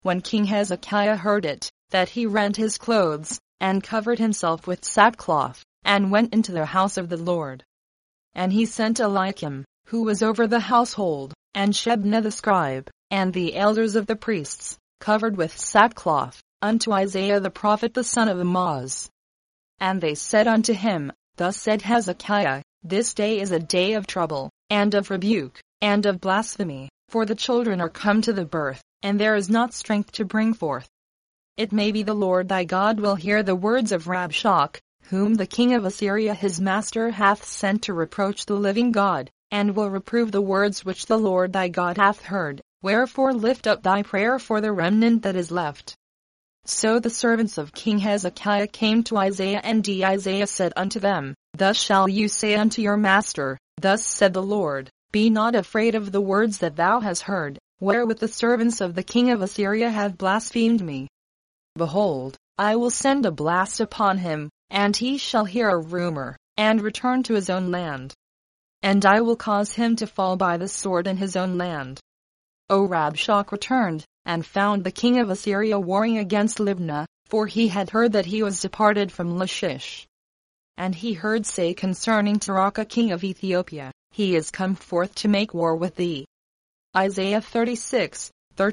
When King Hezekiah heard it, that he rent his clothes, and covered himself with sackcloth, and went into the house of the Lord. And he sent Eliakim, who was over the household, and Shebna the scribe, and the elders of the priests, covered with sackcloth, unto Isaiah the prophet the son of Amoz. And they said unto him, Thus said Hezekiah, This day is a day of trouble, and of rebuke, and of blasphemy, for the children are come to the birth, and there is not strength to bring forth. It may be the Lord thy God will hear the words of Rabshakeh, whom the king of Assyria his master hath sent to reproach the living God, and will reprove the words which the Lord thy God hath heard. Wherefore lift up thy prayer for the remnant that is left. So the servants of King Hezekiah came to Isaiah, and Isaiah said unto them, Thus shall you say unto your master, Thus said the Lord, Be not afraid of the words that thou hast heard, wherewith the servants of the king of Assyria have blasphemed me. Behold, I will send a blast upon him, and he shall hear a rumor, and return to his own land. And I will cause him to fall by the sword in his own land. O Rabshakeh returned, and found the king of Assyria warring against Libnah, for he had heard that he was departed from Lachish. And he heard say concerning Tirhakah king of Ethiopia, He is come forth to make war with thee. Isaiah 36,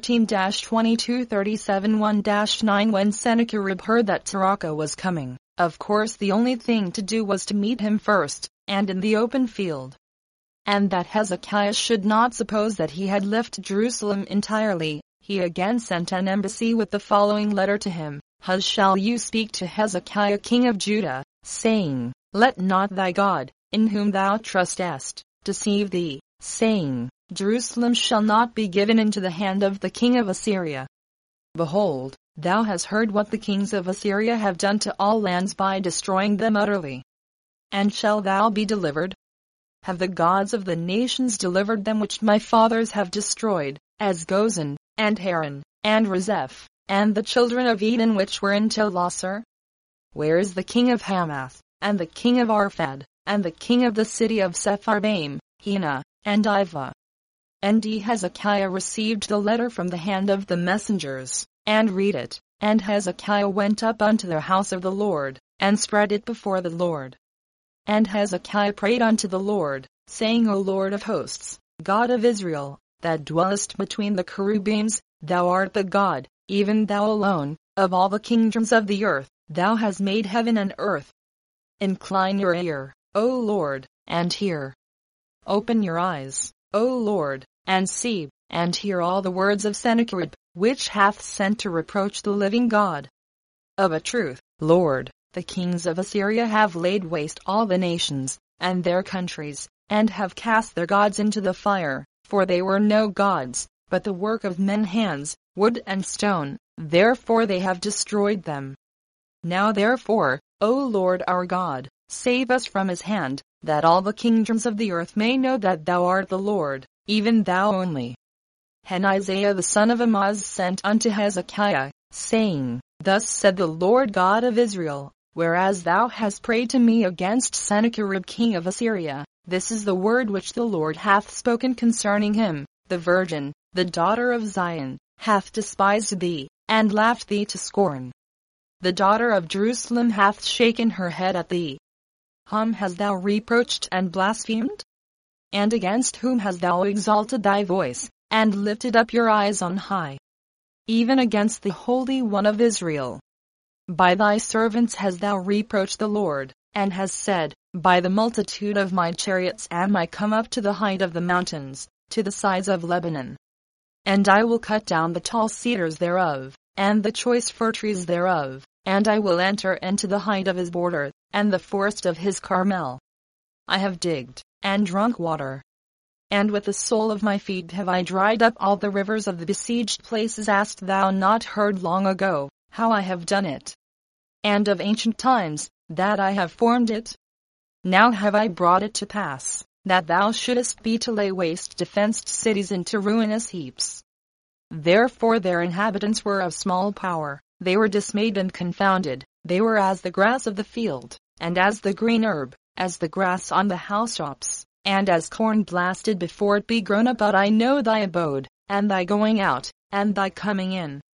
13-22, 37, 1-9. When Sennacherib heard that Tirhakah was coming, of course the only thing to do was to meet him first, and in the open field. And that Hezekiah should not suppose that he had left Jerusalem entirely, he again sent an embassy with the following letter to him. Thus shall you speak to Hezekiah king of Judah, saying, Let not thy God, in whom thou trustest, deceive thee, saying, Jerusalem shall not be given into the hand of the king of Assyria. Behold, thou hast heard what the kings of Assyria have done to all lands by destroying them utterly. And shall thou be delivered? Have the gods of the nations delivered them which my fathers have destroyed, as Gozan, and Haran, and Rezeph, and the children of Eden which were in Telassar? Where is the king of Hamath, and the king of Arphad, and the king of the city of Sepharvaim, Hena, and Ivah? And Hezekiah received the letter from the hand of the messengers, and read it. And Hezekiah went up unto the house of the Lord, and spread it before the Lord. And Hezekiah prayed unto the Lord, saying, O Lord of hosts, God of Israel, that dwellest between the cherubims, thou art the God, even thou alone, of all the kingdoms of the earth, thou hast made heaven and earth. Incline your ear, O Lord, and hear. Open your eyes, O Lord, and see, and hear all the words of Sennacherib, which hath sent to reproach the living God. Of a truth, Lord, the kings of Assyria have laid waste all the nations, and their countries, and have cast their gods into the fire, for they were no gods, but the work of men's hands, wood and stone, therefore they have destroyed them. Now therefore, O Lord our God, save us from his hand, that all the kingdoms of the earth may know that thou art the Lord, even thou only. And Isaiah the son of Amoz sent unto Hezekiah, saying, Thus said the Lord God of Israel, Whereas thou hast prayed to me against Sennacherib king of Assyria, this is the word which the Lord hath spoken concerning him. The virgin, the daughter of Zion, hath despised thee, and laughed thee to scorn. The daughter of Jerusalem hath shaken her head at thee. Whom hast thou reproached and blasphemed? And against whom hast thou exalted thy voice, and lifted up your eyes on high? Even against the Holy One of Israel. By thy servants hast thou reproached the Lord, and hast said, By the multitude of my chariots am I come up to the height of the mountains, to the sides of Lebanon. And I will cut down the tall cedars thereof, and the choice fir trees thereof, and I will enter into the height of his border, and the forest of his Carmel. I have digged, and drunk water. And with the sole of my feet have I dried up all the rivers of the besieged places. Hast thou not heard long ago, how I have done it? And of ancient times, that I have formed it? Now have I brought it to pass, that thou shouldest be to lay waste defenced cities into ruinous heaps. Therefore their inhabitants were of small power, they were dismayed and confounded, they were as the grass of the field, and as the green herb, as the grass on the housetops, and as corn blasted before it be grown up. But I know thy abode, and thy going out, and thy coming in,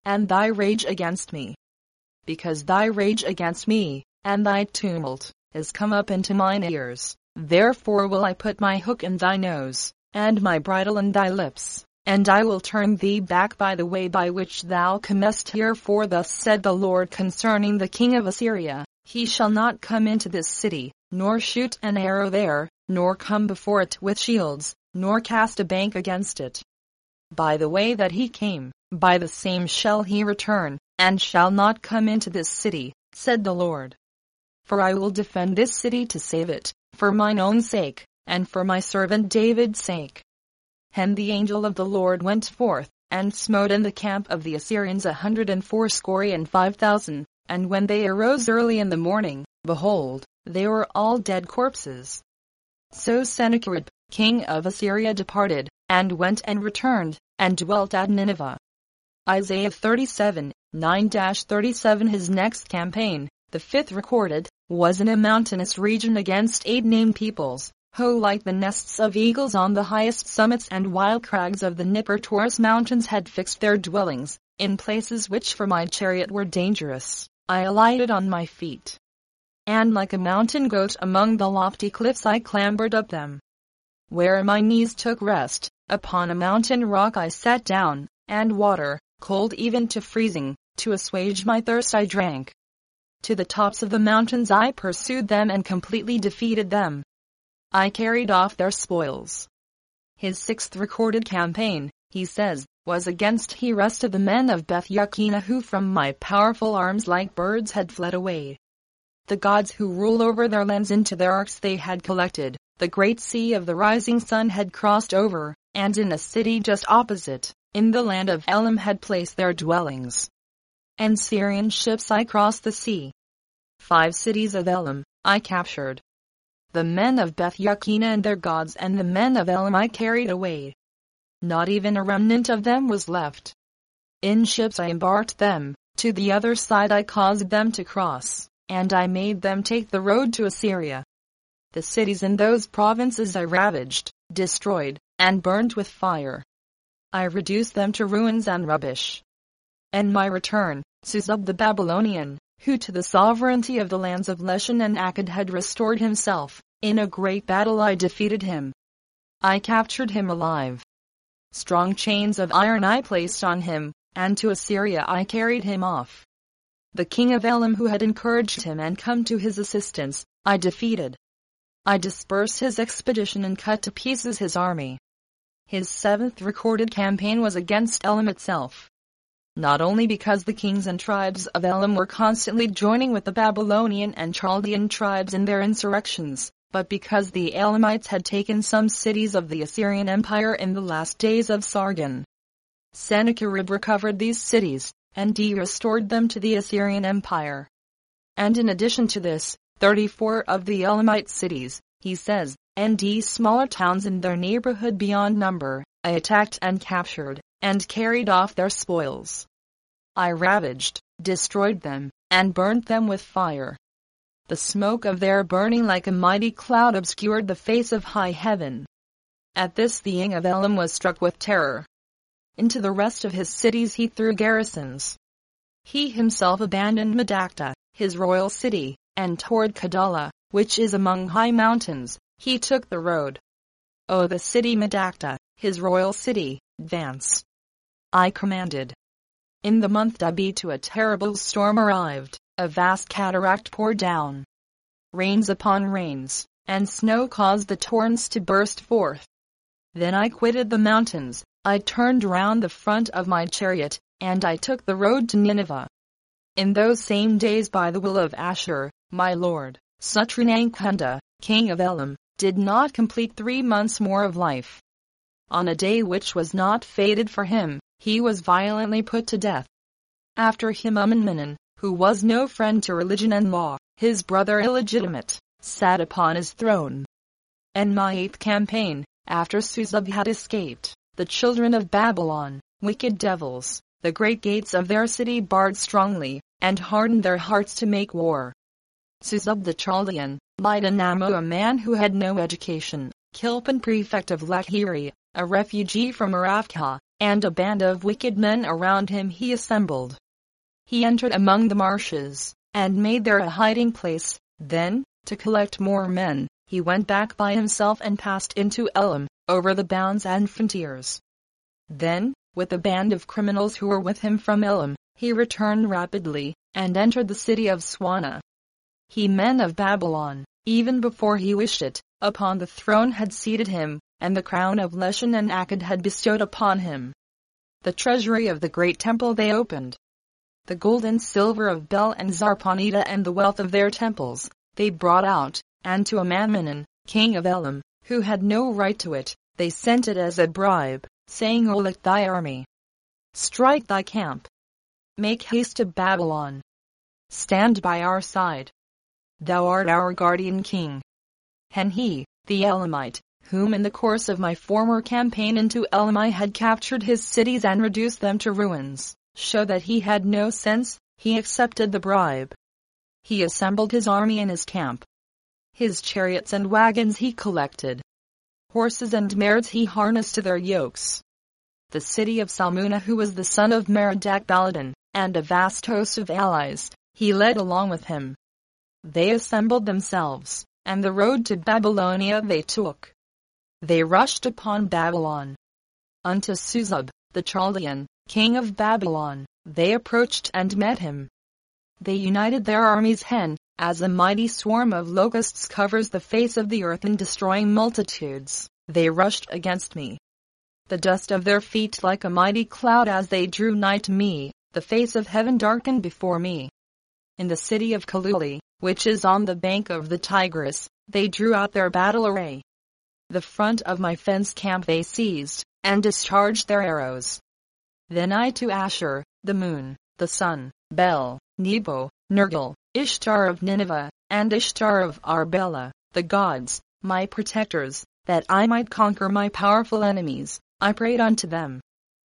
and thy rage against me. Because thy rage against me, and thy tumult, is come up into mine ears, therefore will I put my hook in thy nose, and my bridle in thy lips, and I will turn thee back by the way by which thou camest here. For thus said the Lord concerning the king of Assyria, he shall not come into this city, nor shoot an arrow there, nor come before it with shields, nor cast a bank against it. By the way that he came, by the same shall he return, and shall not come into this city, said the Lord. For I will defend this city to save it, for mine own sake, and for my servant David's sake. And the angel of the Lord went forth, and smote in the camp of the Assyrians 185,000, and when they arose early in the morning, behold, they were all dead corpses. So Sennacherib, king of Assyria, departed, and went and returned, and dwelt at Nineveh. Isaiah 37, 9-37. His next campaign, the fifth recorded, was in a mountainous region against 8 named peoples, who like the nests of eagles on the highest summits and wild crags of the Nippur Taurus mountains had fixed their dwellings, in places which for my chariot were dangerous. I alighted on my feet, and like a mountain goat among the lofty cliffs I clambered up them. Where my knees took rest, upon a mountain rock I sat down, and water, cold even to freezing, to assuage my thirst I drank. To the tops of the mountains I pursued them and completely defeated them. I carried off their spoils. His sixth recorded campaign, he says, was against the rest of the men of Beth-Yakina, who from my powerful arms like birds had fled away. The gods who rule over their lands into their arks they had collected, the great sea of the rising sun had crossed over, and in a city just opposite, in the land of Elam had placed their dwellings. And Syrian ships I crossed the sea. 5 cities of Elam I captured. The men of Beth-Yakina and their gods and the men of Elam I carried away. Not even a remnant of them was left. In ships I embarked them, to the other side I caused them to cross, and I made them take the road to Assyria. The cities in those provinces I ravaged, destroyed, and burned with fire. I reduced them to ruins and rubbish. And my return, Suzub the Babylonian, who to the sovereignty of the lands of Leshan and Akkad had restored himself, in a great battle I defeated him. I captured him alive. Strong chains of iron I placed on him, and to Assyria I carried him off. The king of Elam who had encouraged him and come to his assistance, I defeated. I dispersed his expedition and cut to pieces his army. His 7th recorded campaign was against Elam itself. Not only because the kings and tribes of Elam were constantly joining with the Babylonian and Chaldean tribes in their insurrections, but because the Elamites had taken some cities of the Assyrian Empire in the last days of Sargon. Sennacherib recovered these cities, and restored them to the Assyrian Empire. And in addition to this, 34 of the Elamite cities, he says, and smaller towns in their neighborhood beyond number, I attacked and captured, and carried off their spoils. I ravaged, destroyed them, and burnt them with fire. The smoke of their burning like a mighty cloud obscured the face of high heaven. At this the king of Elam was struck with terror. Into the rest of his cities he threw garrisons. He himself abandoned Medakta, his royal city, and toward Kadala, which is among high mountains, he took the road. O the city Medakta, his royal city, advance. I commanded. In the month Dabitu a terrible storm arrived, a vast cataract poured down. Rains upon rains, and snow caused the torrents to burst forth. Then I quitted the mountains, I turned round the front of my chariot, and I took the road to Nineveh. In those same days by the will of Ashur, my lord, Sutranankhunda, king of Elam, did not complete 3 months more of life. On a day which was not fated for him, he was violently put to death. After him Amminadab, who was no friend to religion and law, his brother illegitimate, sat upon his throne. And my 8th campaign, after Suzub had escaped, the children of Babylon, wicked devils, the great gates of their city barred strongly, and hardened their hearts to make war. Suzub the Chaldean, Lidanamo a man who had no education, Kilpin prefect of Lakhiri, a refugee from Aravka, and a band of wicked men around him he assembled. He entered among the marshes, and made there a hiding place. Then, to collect more men, he went back by himself and passed into Elam, over the bounds and frontiers. Then, with a band of criminals who were with him from Elam, he returned rapidly, and entered the city of Swana. He men of Babylon, even before he wished it, upon the throne had seated him, and the crown of Leshan and Akkad had bestowed upon him. The treasury of the great temple they opened. The gold and silver of Bel and Zarpanita and the wealth of their temples, they brought out, and to Amamnon, king of Elam, who had no right to it, they sent it as a bribe, saying, O let thy army strike thy camp. Make haste to Babylon. Stand by our side. Thou art our guardian king. And he, the Elamite, whom in the course of my former campaign into Elam I had captured his cities and reduced them to ruins, show that he had no sense, he accepted the bribe. He assembled his army in his camp. His chariots and wagons he collected. Horses and mares he harnessed to their yokes. The city of Salmunna, who was the son of Merodach-Baladan, and a vast host of allies, he led along with him. They assembled themselves, and the road to Babylonia they took. They rushed upon Babylon. Unto Suzab, the Chaldean, king of Babylon, they approached and met him. They united their armies as a mighty swarm of locusts covers the face of the earth in destroying multitudes, they rushed against me. The dust of their feet like a mighty cloud as they drew nigh to me, the face of heaven darkened before me. In the city of Kaluli, which is on the bank of the Tigris, they drew out their battle array. The front of my fence camp they seized, and discharged their arrows. Then I to Ashur, the moon, the sun, Bel, Nebo, Nergal, Ishtar of Nineveh, and Ishtar of Arbela, the gods, my protectors, that I might conquer my powerful enemies, I prayed unto them.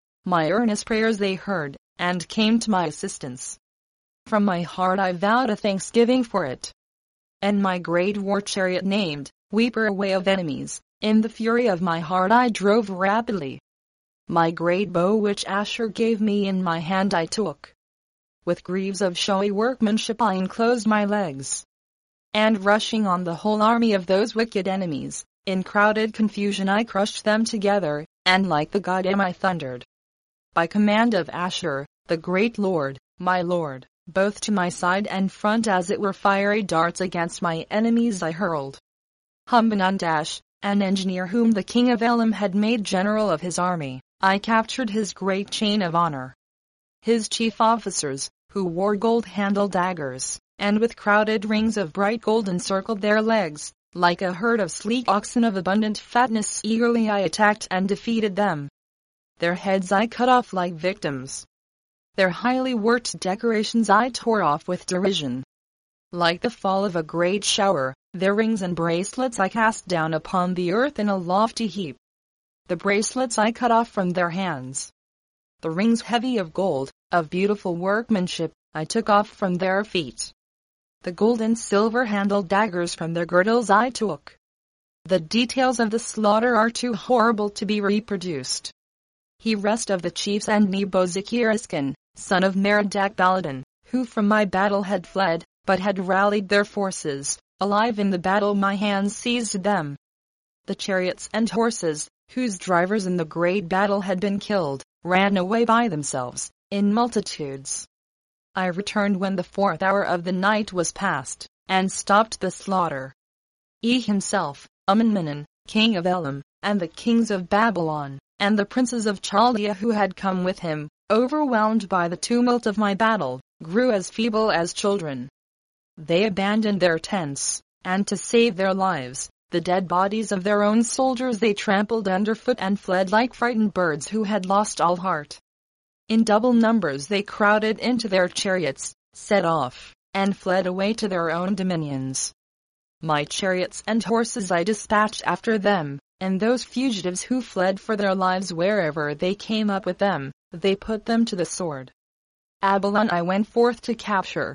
My earnest prayers they heard, and came to my assistance. From my heart I vowed a thanksgiving for it. And my great war chariot named, Weeper away of enemies, in the fury of my heart I drove rapidly. My great bow which Ashur gave me in my hand I took. With greaves of showy workmanship I enclosed my legs. And rushing on the whole army of those wicked enemies, in crowded confusion I crushed them together, and like the god I thundered. By command of Ashur, the great Lord, my Lord, both to my side and front as it were fiery darts against my enemies I hurled. Humbanundash, an engineer whom the king of Elam had made general of his army, I captured his great chain of honor. His chief officers, who wore gold-handled daggers, and with crowded rings of bright gold encircled their legs, like a herd of sleek oxen of abundant fatness eagerly I attacked and defeated them. Their heads I cut off like victims. Their highly worked decorations I tore off with derision. Like the fall of a great shower, their rings and bracelets I cast down upon the earth in a lofty heap. The bracelets I cut off from their hands. The rings heavy of gold, of beautiful workmanship, I took off from their feet. The gold and silver-handled daggers from their girdles I took. The details of the slaughter are too horrible to be reproduced. He rest of the chiefs and Nebo-Zikir-Iskan, son of Merodach-Baladan, who from my battle had fled, but had rallied their forces, alive in the battle my hands seized them. The chariots and horses, whose drivers in the great battle had been killed, ran away by themselves, in multitudes. I returned when the 4th hour of the night was past, and stopped the slaughter. He himself, Ammonmenon, king of Elam, and the kings of Babylon, and the princes of Chaldea who had come with him, overwhelmed by the tumult of my battle, grew as feeble as children. They abandoned their tents, and to save their lives, the dead bodies of their own soldiers they trampled underfoot and fled like frightened birds who had lost all heart. In double numbers they crowded into their chariots, set off, and fled away to their own dominions. My chariots and horses I dispatched after them, and those fugitives who fled for their lives wherever they came up with them, they put them to the sword. Abalon I went forth to capture.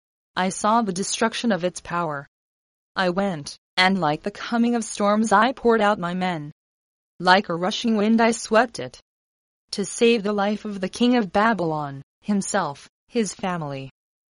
I saw the destruction of its power. I went, and like the coming of storms I poured out my men. Like a rushing wind I swept it. to save the life of the king of Babylon, himself, his family.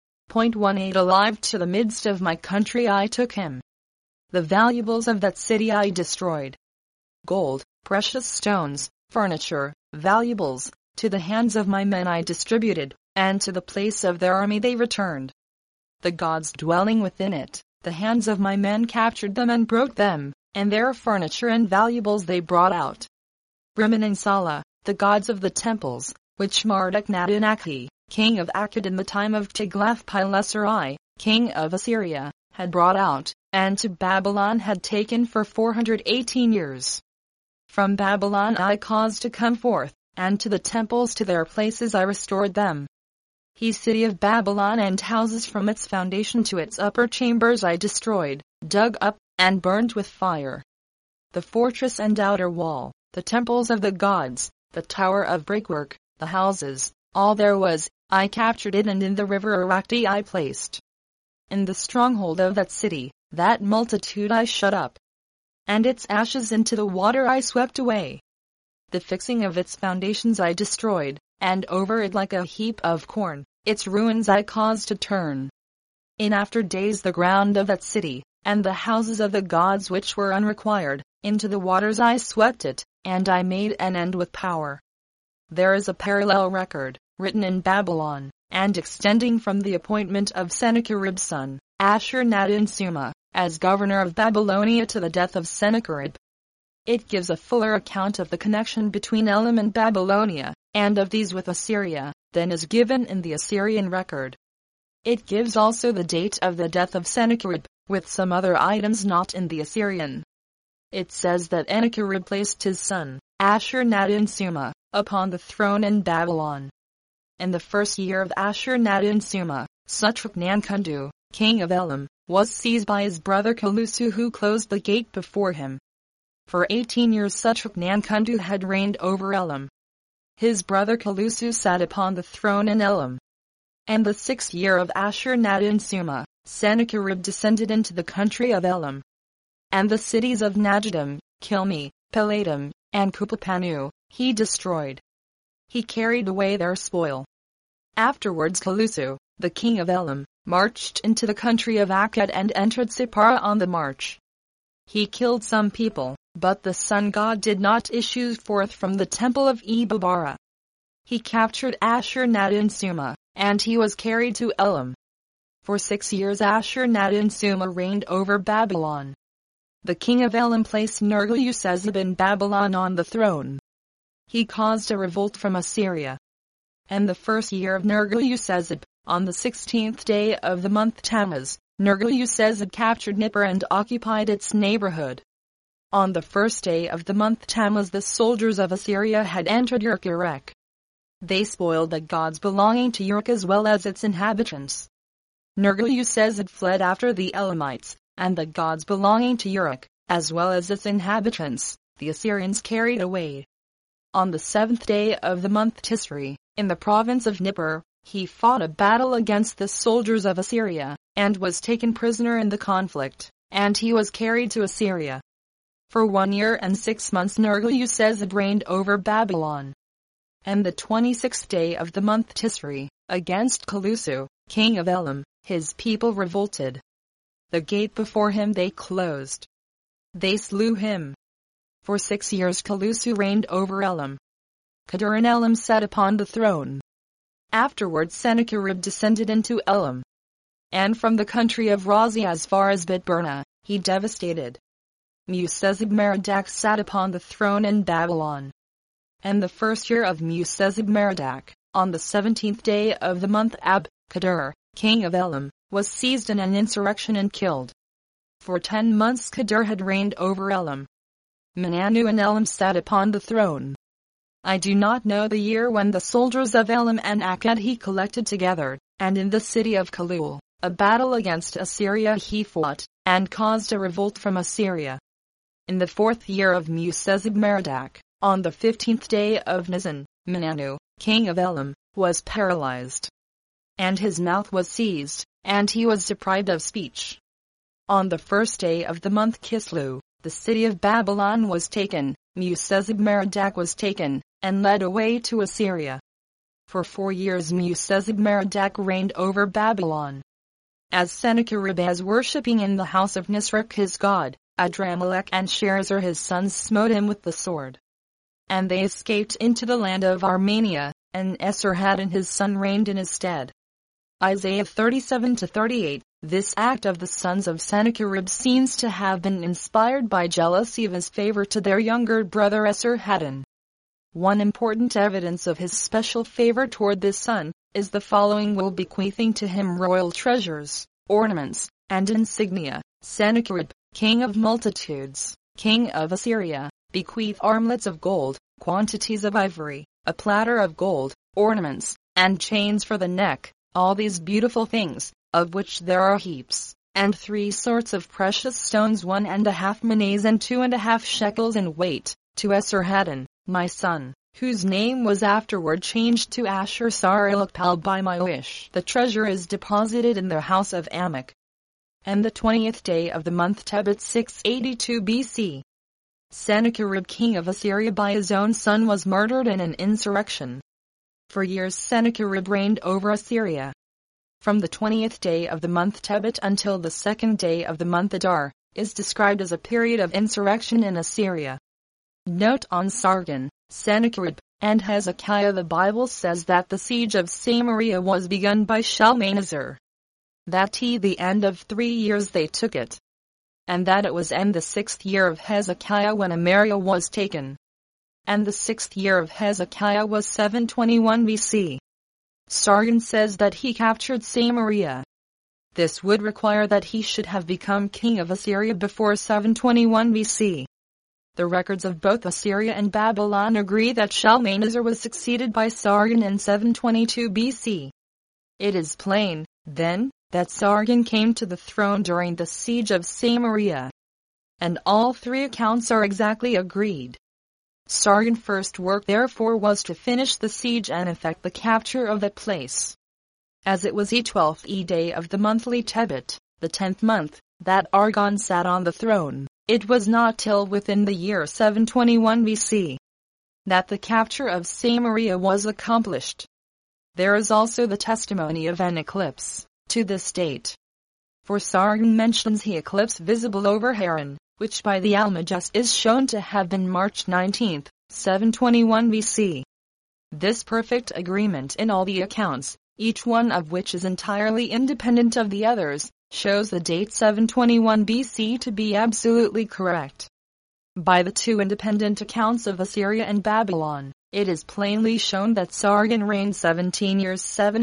18 Alive to the midst of my country I took him. The valuables of that city I destroyed. Gold, precious stones, furniture, valuables, to the hands of my men I distributed, and to the place of their army they returned. The gods dwelling within it, the hands of my men captured them and broke them, and their furniture and valuables they brought out. Rimmon and Sala, the gods of the temples, which Marduk-Nadin-Akhi, king of Akkad in the time of Tiglath-Pileser I, king of Assyria, had brought out, and to Babylon had taken for 418 years. From Babylon I caused to come forth, and to the temples to their places I restored them. He city of Babylon and houses from its foundation to its upper chambers I destroyed, dug up, and burned with fire. The fortress and outer wall, the temples of the gods, the tower of breakwork, the houses, all there was, I captured it, and in the river Arachti I placed. In the stronghold of that city, that multitude I shut up. And its ashes into the water I swept away. The fixing of its foundations I destroyed, and over it like a heap of corn, its ruins I caused to turn. In after days the ground of that city, and the houses of the gods which were unrequired, into the waters I swept it, and I made an end with power. There is a parallel record, written in Babylon, and extending from the appointment of Sennacherib's son, Ashur-nadin-Shuma, as governor of Babylonia to the death of Sennacherib. It gives a fuller account of the connection between Elam and Babylonia, and of these with Assyria, than is given in the Assyrian record. It gives also the date of the death of Sennacherib, with some other items not in the Assyrian. It says that Sennacherib placed his son, Ashur-nadin-Shuma, upon the throne in Babylon. In the first year of Ashur-nadin-Shuma, Sutruk-Nankundu, king of Elam, was seized by his brother Kalusu, who closed the gate before him. For 18 years Sutruk-Nankundu had reigned over Elam. His brother Kalusu sat upon the throne in Elam. And the 6th year of Ashur-nadin-Shuma, Sennacherib descended into the country of Elam. And the cities of Najadim, Kilmi, Peladim, and Kupapanu, he destroyed. He carried away their spoil. Afterwards Kalusu, the king of Elam, marched into the country of Akkad and entered Sippara on the march. He killed some people, but the sun god did not issue forth from the temple of Ebabara. He captured Ashur-nadin-Shuma, and he was carried to Elam. For 6 years Ashur-nadin-Shuma reigned over Babylon. The king of Elam placed Nergal-usezib in Babylon on the throne. He caused a revolt from Assyria. And the first year of Nergal-usezib, on the 16th day of the month Tammuz, Nergal-usezib captured Nippur and occupied its neighborhood. On the first day of the month Tammuz the soldiers of Assyria had entered Uruk. They spoiled the gods belonging to Uruk as well as its inhabitants. Nergal-usezib fled after the Elamites, and the gods belonging to Uruk, as well as its inhabitants, the Assyrians carried away. On the 7th day of the month Tisri, in the province of Nippur, he fought a battle against the soldiers of Assyria, and was taken prisoner in the conflict, and he was carried to Assyria. For 1 year and 6 months Nergal-usezib reigned over Babylon. And the 26th day of the month Tisri, against Kalusu, king of Elam, his people revolted. The gate before him they closed. They slew him. For 6 years Kalusu reigned over Elam. Kedar and Elam sat upon the throne. Afterwards Sennacherib descended into Elam. And from the country of Razi as far as Bitburna, he devastated. Musezib-Merodach sat upon the throne in Babylon. And the first year of Musezib-Merodach, on the 17th day of the month Ab, Kedar, king of Elam, was seized in an insurrection and killed. For 10 months Kedar had reigned over Elam. Menanu and Elam sat upon the throne. I do not know the year when the soldiers of Elam and Akkad he collected together, and in the city of Kalul, a battle against Assyria he fought, and caused a revolt from Assyria. In the 4th year of Musezib-Merodach, on the 15th day of Nisan, Menanu, king of Elam, was paralyzed. And his mouth was seized, and he was deprived of speech. On the 1st day of the month Kislew, the city of Babylon was taken, Musezib-Merodach was taken, and led away to Assyria. For 4 years Mesezab-Merodach reigned over Babylon. As Sennacherib was worshipping in the house of Nisroch his god, Adrammelech and Sharezer his sons smote him with the sword. And they escaped into the land of Armenia, and Esarhaddon his son reigned in his stead. Isaiah 37-38. This act of the sons of Sennacherib seems to have been inspired by jealousy of his favor to their younger brother Esarhaddon. One important evidence of his special favor toward this son is the following: will bequeathing to him royal treasures, ornaments, and insignia. Sennacherib, king of multitudes, king of Assyria, bequeath armlets of gold, quantities of ivory, a platter of gold, ornaments, and chains for the neck, all these beautiful things, of which there are heaps, and 3 sorts of precious stones 1.5 manes and 2.5 shekels in weight, to Esarhaddon, my son, whose name was afterward changed to Ashur-Sarelukpal by my wish. The treasure is deposited in the house of Amok. And the 20th day of the month Tebet 682 BC. Sennacherib king of Assyria by his own son was murdered in an insurrection. For years Sennacherib reigned over Assyria. From the 20th day of the month Tebet until the 2nd day of the month Adar, is described as a period of insurrection in Assyria. Note on Sargon, Sennacherib, and Hezekiah. The Bible says that the siege of Samaria was begun by Shalmaneser. That the end of 3 years they took it. And that it was in the 6th year of Hezekiah when Samaria was taken. And the 6th year of Hezekiah was 721 BC. Sargon says that he captured Samaria. This would require that he should have become king of Assyria before 721 BC. The records of both Assyria and Babylon agree that Shalmaneser was succeeded by Sargon in 722 BC. It is plain, then, that Sargon came to the throne during the siege of Samaria. And all 3 accounts are exactly agreed. Sargon's first work therefore was to finish the siege and effect the capture of that place. As it was the 12th day of the monthly Tebet, the 10th month, that Sargon sat on the throne, it was not till within the year 721 BC that the capture of Samaria was accomplished. There is also the testimony of an eclipse, to this date. For Sargon mentions the eclipse visible over Haran, which by the Almagest is shown to have been March 19, 721 BC. This perfect agreement in all the accounts, each one of which is entirely independent of the others, shows the date 721 BC to be absolutely correct. By the 2 independent accounts of Assyria and Babylon, it is plainly shown that Sargon reigned 17 years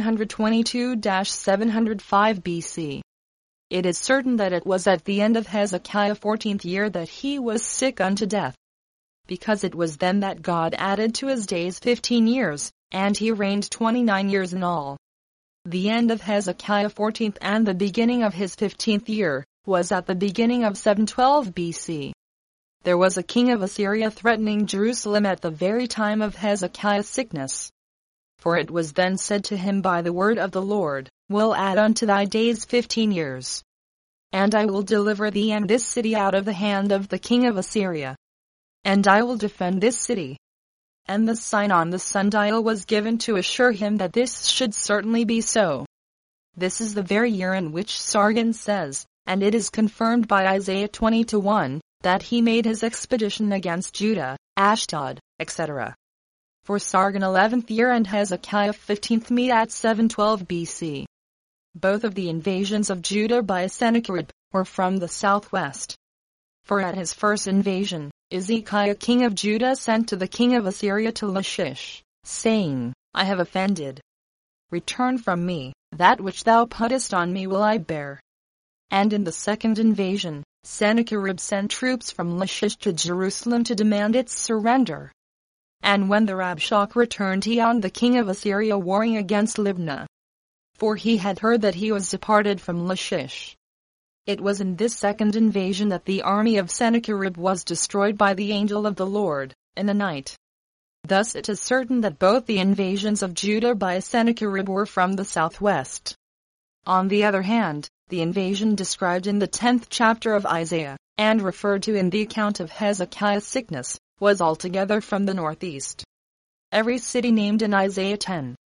722-705 BC. It is certain that it was at the end of Hezekiah's 14th year that he was sick unto death. Because it was then that God added to his days 15 years, and he reigned 29 years in all. The end of Hezekiah's 14th and the beginning of his 15th year was at the beginning of 712 BC. There was a king of Assyria threatening Jerusalem at the very time of Hezekiah's sickness. For it was then said to him by the word of the Lord, will add unto thy days 15 years. And I will deliver thee and this city out of the hand of the king of Assyria. And I will defend this city. And the sign on the sundial was given to assure him that this should certainly be so. This is the very year in which Sargon says, and it is confirmed by Isaiah 20:1, that he made his expedition against Judah, Ashdod, etc. For Sargon 11th year and Hezekiah 15th meet at 712 BC. Both of the invasions of Judah by Sennacherib were from the southwest. For at his first invasion, Ezekiah king of Judah sent to the king of Assyria to Lachish, saying, I have offended. Return from me, that which thou puttest on me will I bear. And in the second invasion, Sennacherib sent troops from Lachish to Jerusalem to demand its surrender. And when the Rabshakeh returned he found the king of Assyria warring against Libnah. For he had heard that he was departed from Lachish. It was in this second invasion that the army of Sennacherib was destroyed by the angel of the Lord, in the night. Thus it is certain that both the invasions of Judah by Sennacherib were from the southwest. On the other hand, the invasion described in the 10th chapter of Isaiah, and referred to in the account of Hezekiah's sickness, was altogether from the northeast. Every city named in Isaiah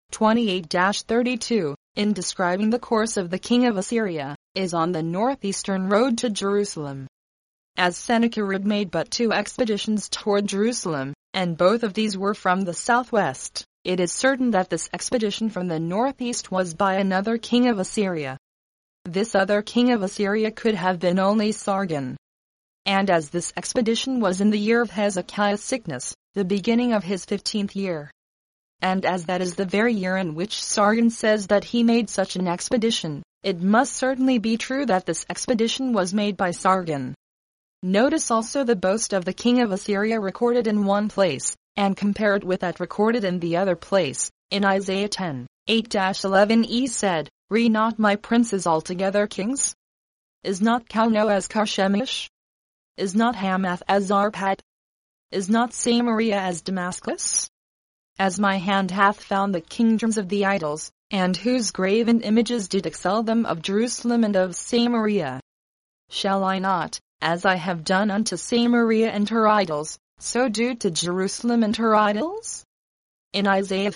10:28-32, in describing the course of the king of Assyria, is on the northeastern road to Jerusalem. As Sennacherib made but 2 expeditions toward Jerusalem, and both of these were from the southwest, it is certain that this expedition from the northeast was by another king of Assyria. This other king of Assyria could have been only Sargon. And as this expedition was in the year of Hezekiah's sickness, the beginning of his 15th year, and as that is the very year in which Sargon says that he made such an expedition, it must certainly be true that this expedition was made by Sargon. Notice also the boast of the king of Assyria recorded in one place, and compare it with that recorded in the other place. In Isaiah 10:8-11 he said, "Re not my princes altogether kings? Is not Calno as Carchemish? Is not Hamath as Arpad? Is not Samaria as Damascus? As my hand hath found the kingdoms of the idols, and whose graven images did excel them of Jerusalem and of Samaria. Shall I not, as I have done unto Samaria and her idols, so do to Jerusalem and her idols?" In Isaiah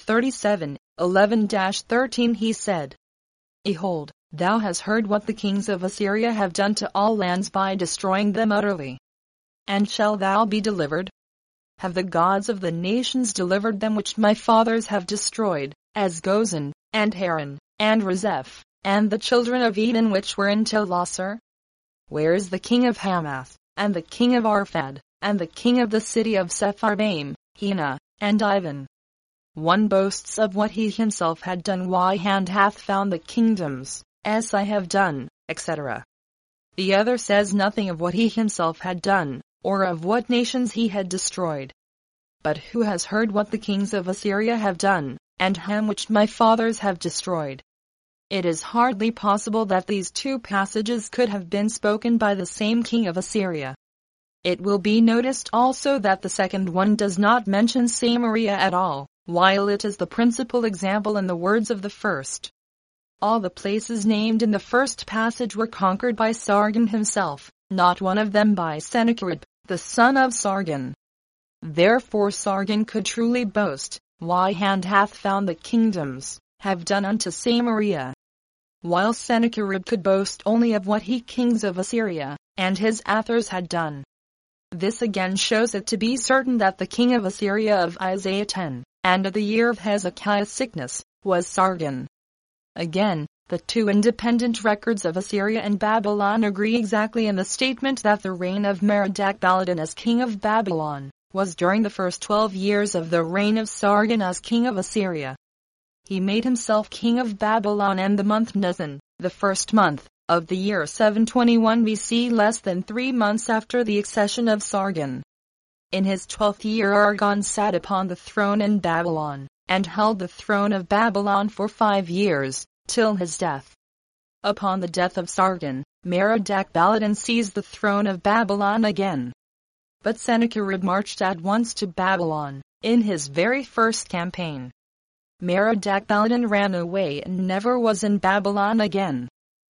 37:11-13 he said, "Behold, thou hast heard what the kings of Assyria have done to all lands by destroying them utterly. And shall thou be delivered? Have the gods of the nations delivered them which my fathers have destroyed, as Gozan, and Haran, and Rezeph, and the children of Eden which were in Telassar? Where is the king of Hamath, and the king of Arphad, and the king of the city of Sepharvaim, Hena, and Ivan?" One boasts of what he himself had done, "Why hand hath found the kingdoms, as I have done," etc. The other says nothing of what he himself had done, or of what nations he had destroyed. But who has heard what the kings of Assyria have done, and Ham which my fathers have destroyed? It is hardly possible that these 2 passages could have been spoken by the same king of Assyria. It will be noticed also that the second one does not mention Samaria at all, while it is the principal example in the words of the first. All the places named in the first passage were conquered by Sargon himself, not one of them by Sennacherib, the son of Sargon. Therefore Sargon could truly boast, "Why hand hath found the kingdoms, have done unto Samaria," while Sennacherib could boast only of what he kings of Assyria, and his Athors had done. This again shows it to be certain that the king of Assyria of Isaiah 10, and of the year of Hezekiah's sickness, was Sargon. Again, the 2 independent records of Assyria and Babylon agree exactly in the statement that the reign of Merodach-Baladan as king of Babylon was during the first 12 years of the reign of Sargon as king of Assyria. He made himself king of Babylon in the month Nisan, the first month, of the year 721 BC, less than 3 months after the accession of Sargon. In his 12th year Sargon sat upon the throne in Babylon, and held the throne of Babylon for 5 years, till his death. Upon the death of Sargon, Merodach-Baladan seized the throne of Babylon again. But Sennacherib marched at once to Babylon, in his very first campaign. Merodach-Baladan ran away and never was in Babylon again.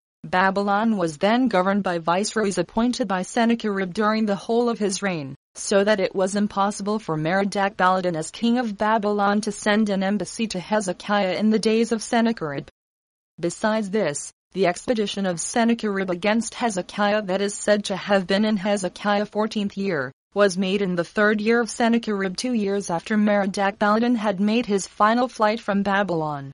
Babylon was then governed by viceroys appointed by Sennacherib during the whole of his reign, so that it was impossible for Merodach-Baladan as king of Babylon to send an embassy to Hezekiah in the days of Sennacherib. Besides this, the expedition of Sennacherib against Hezekiah that is said to have been in Hezekiah's 14th year, was made in the 3rd year of Sennacherib, 2 years after Merodach-Baladan had made his final flight from Babylon.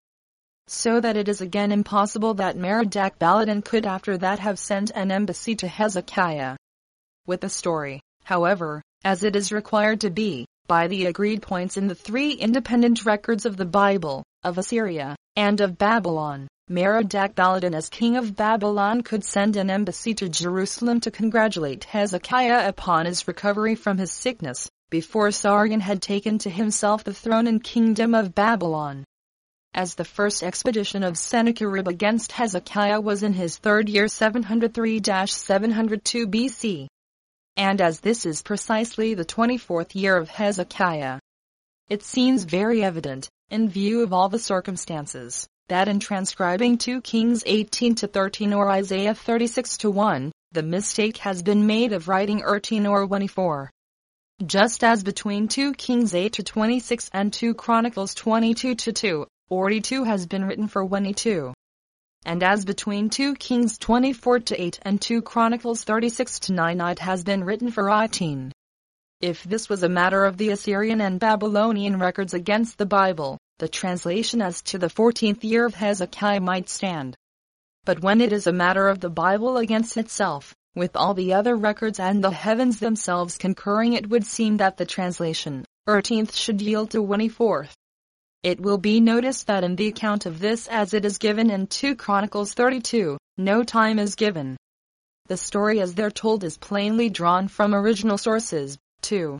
So that it is again impossible that Merodach-Baladan could after that have sent an embassy to Hezekiah. With the story, however, as it is required to be, by the agreed points in the 3 independent records of the Bible, of Assyria, and of Babylon, Merodach-Baladan as king of Babylon could send an embassy to Jerusalem to congratulate Hezekiah upon his recovery from his sickness, before Sargon had taken to himself the throne and kingdom of Babylon. As the first expedition of Sennacherib against Hezekiah was in his 3rd year 703-702 BC. And as this is precisely the 24th year of Hezekiah, it seems very evident, in view of all the circumstances, that in transcribing 2 Kings 18-13 or Isaiah 36-1, the mistake has been made of writing 13 or 24. Just as between 2 Kings 8-26 and 2 Chronicles 22-42 has been written for 22. And as between 2 Kings 24-8 and 2 Chronicles 36-9 it has been written for 18. If this was a matter of the Assyrian and Babylonian records against the Bible, the translation as to the 14th year of Hezekiah might stand. But when it is a matter of the Bible against itself, with all the other records and the heavens themselves concurring, it would seem that the translation, 13th, should yield to 24th. It will be noticed that in the account of this as it is given in 2 Chronicles 32, no time is given. The story as there told is plainly drawn from original sources. 2.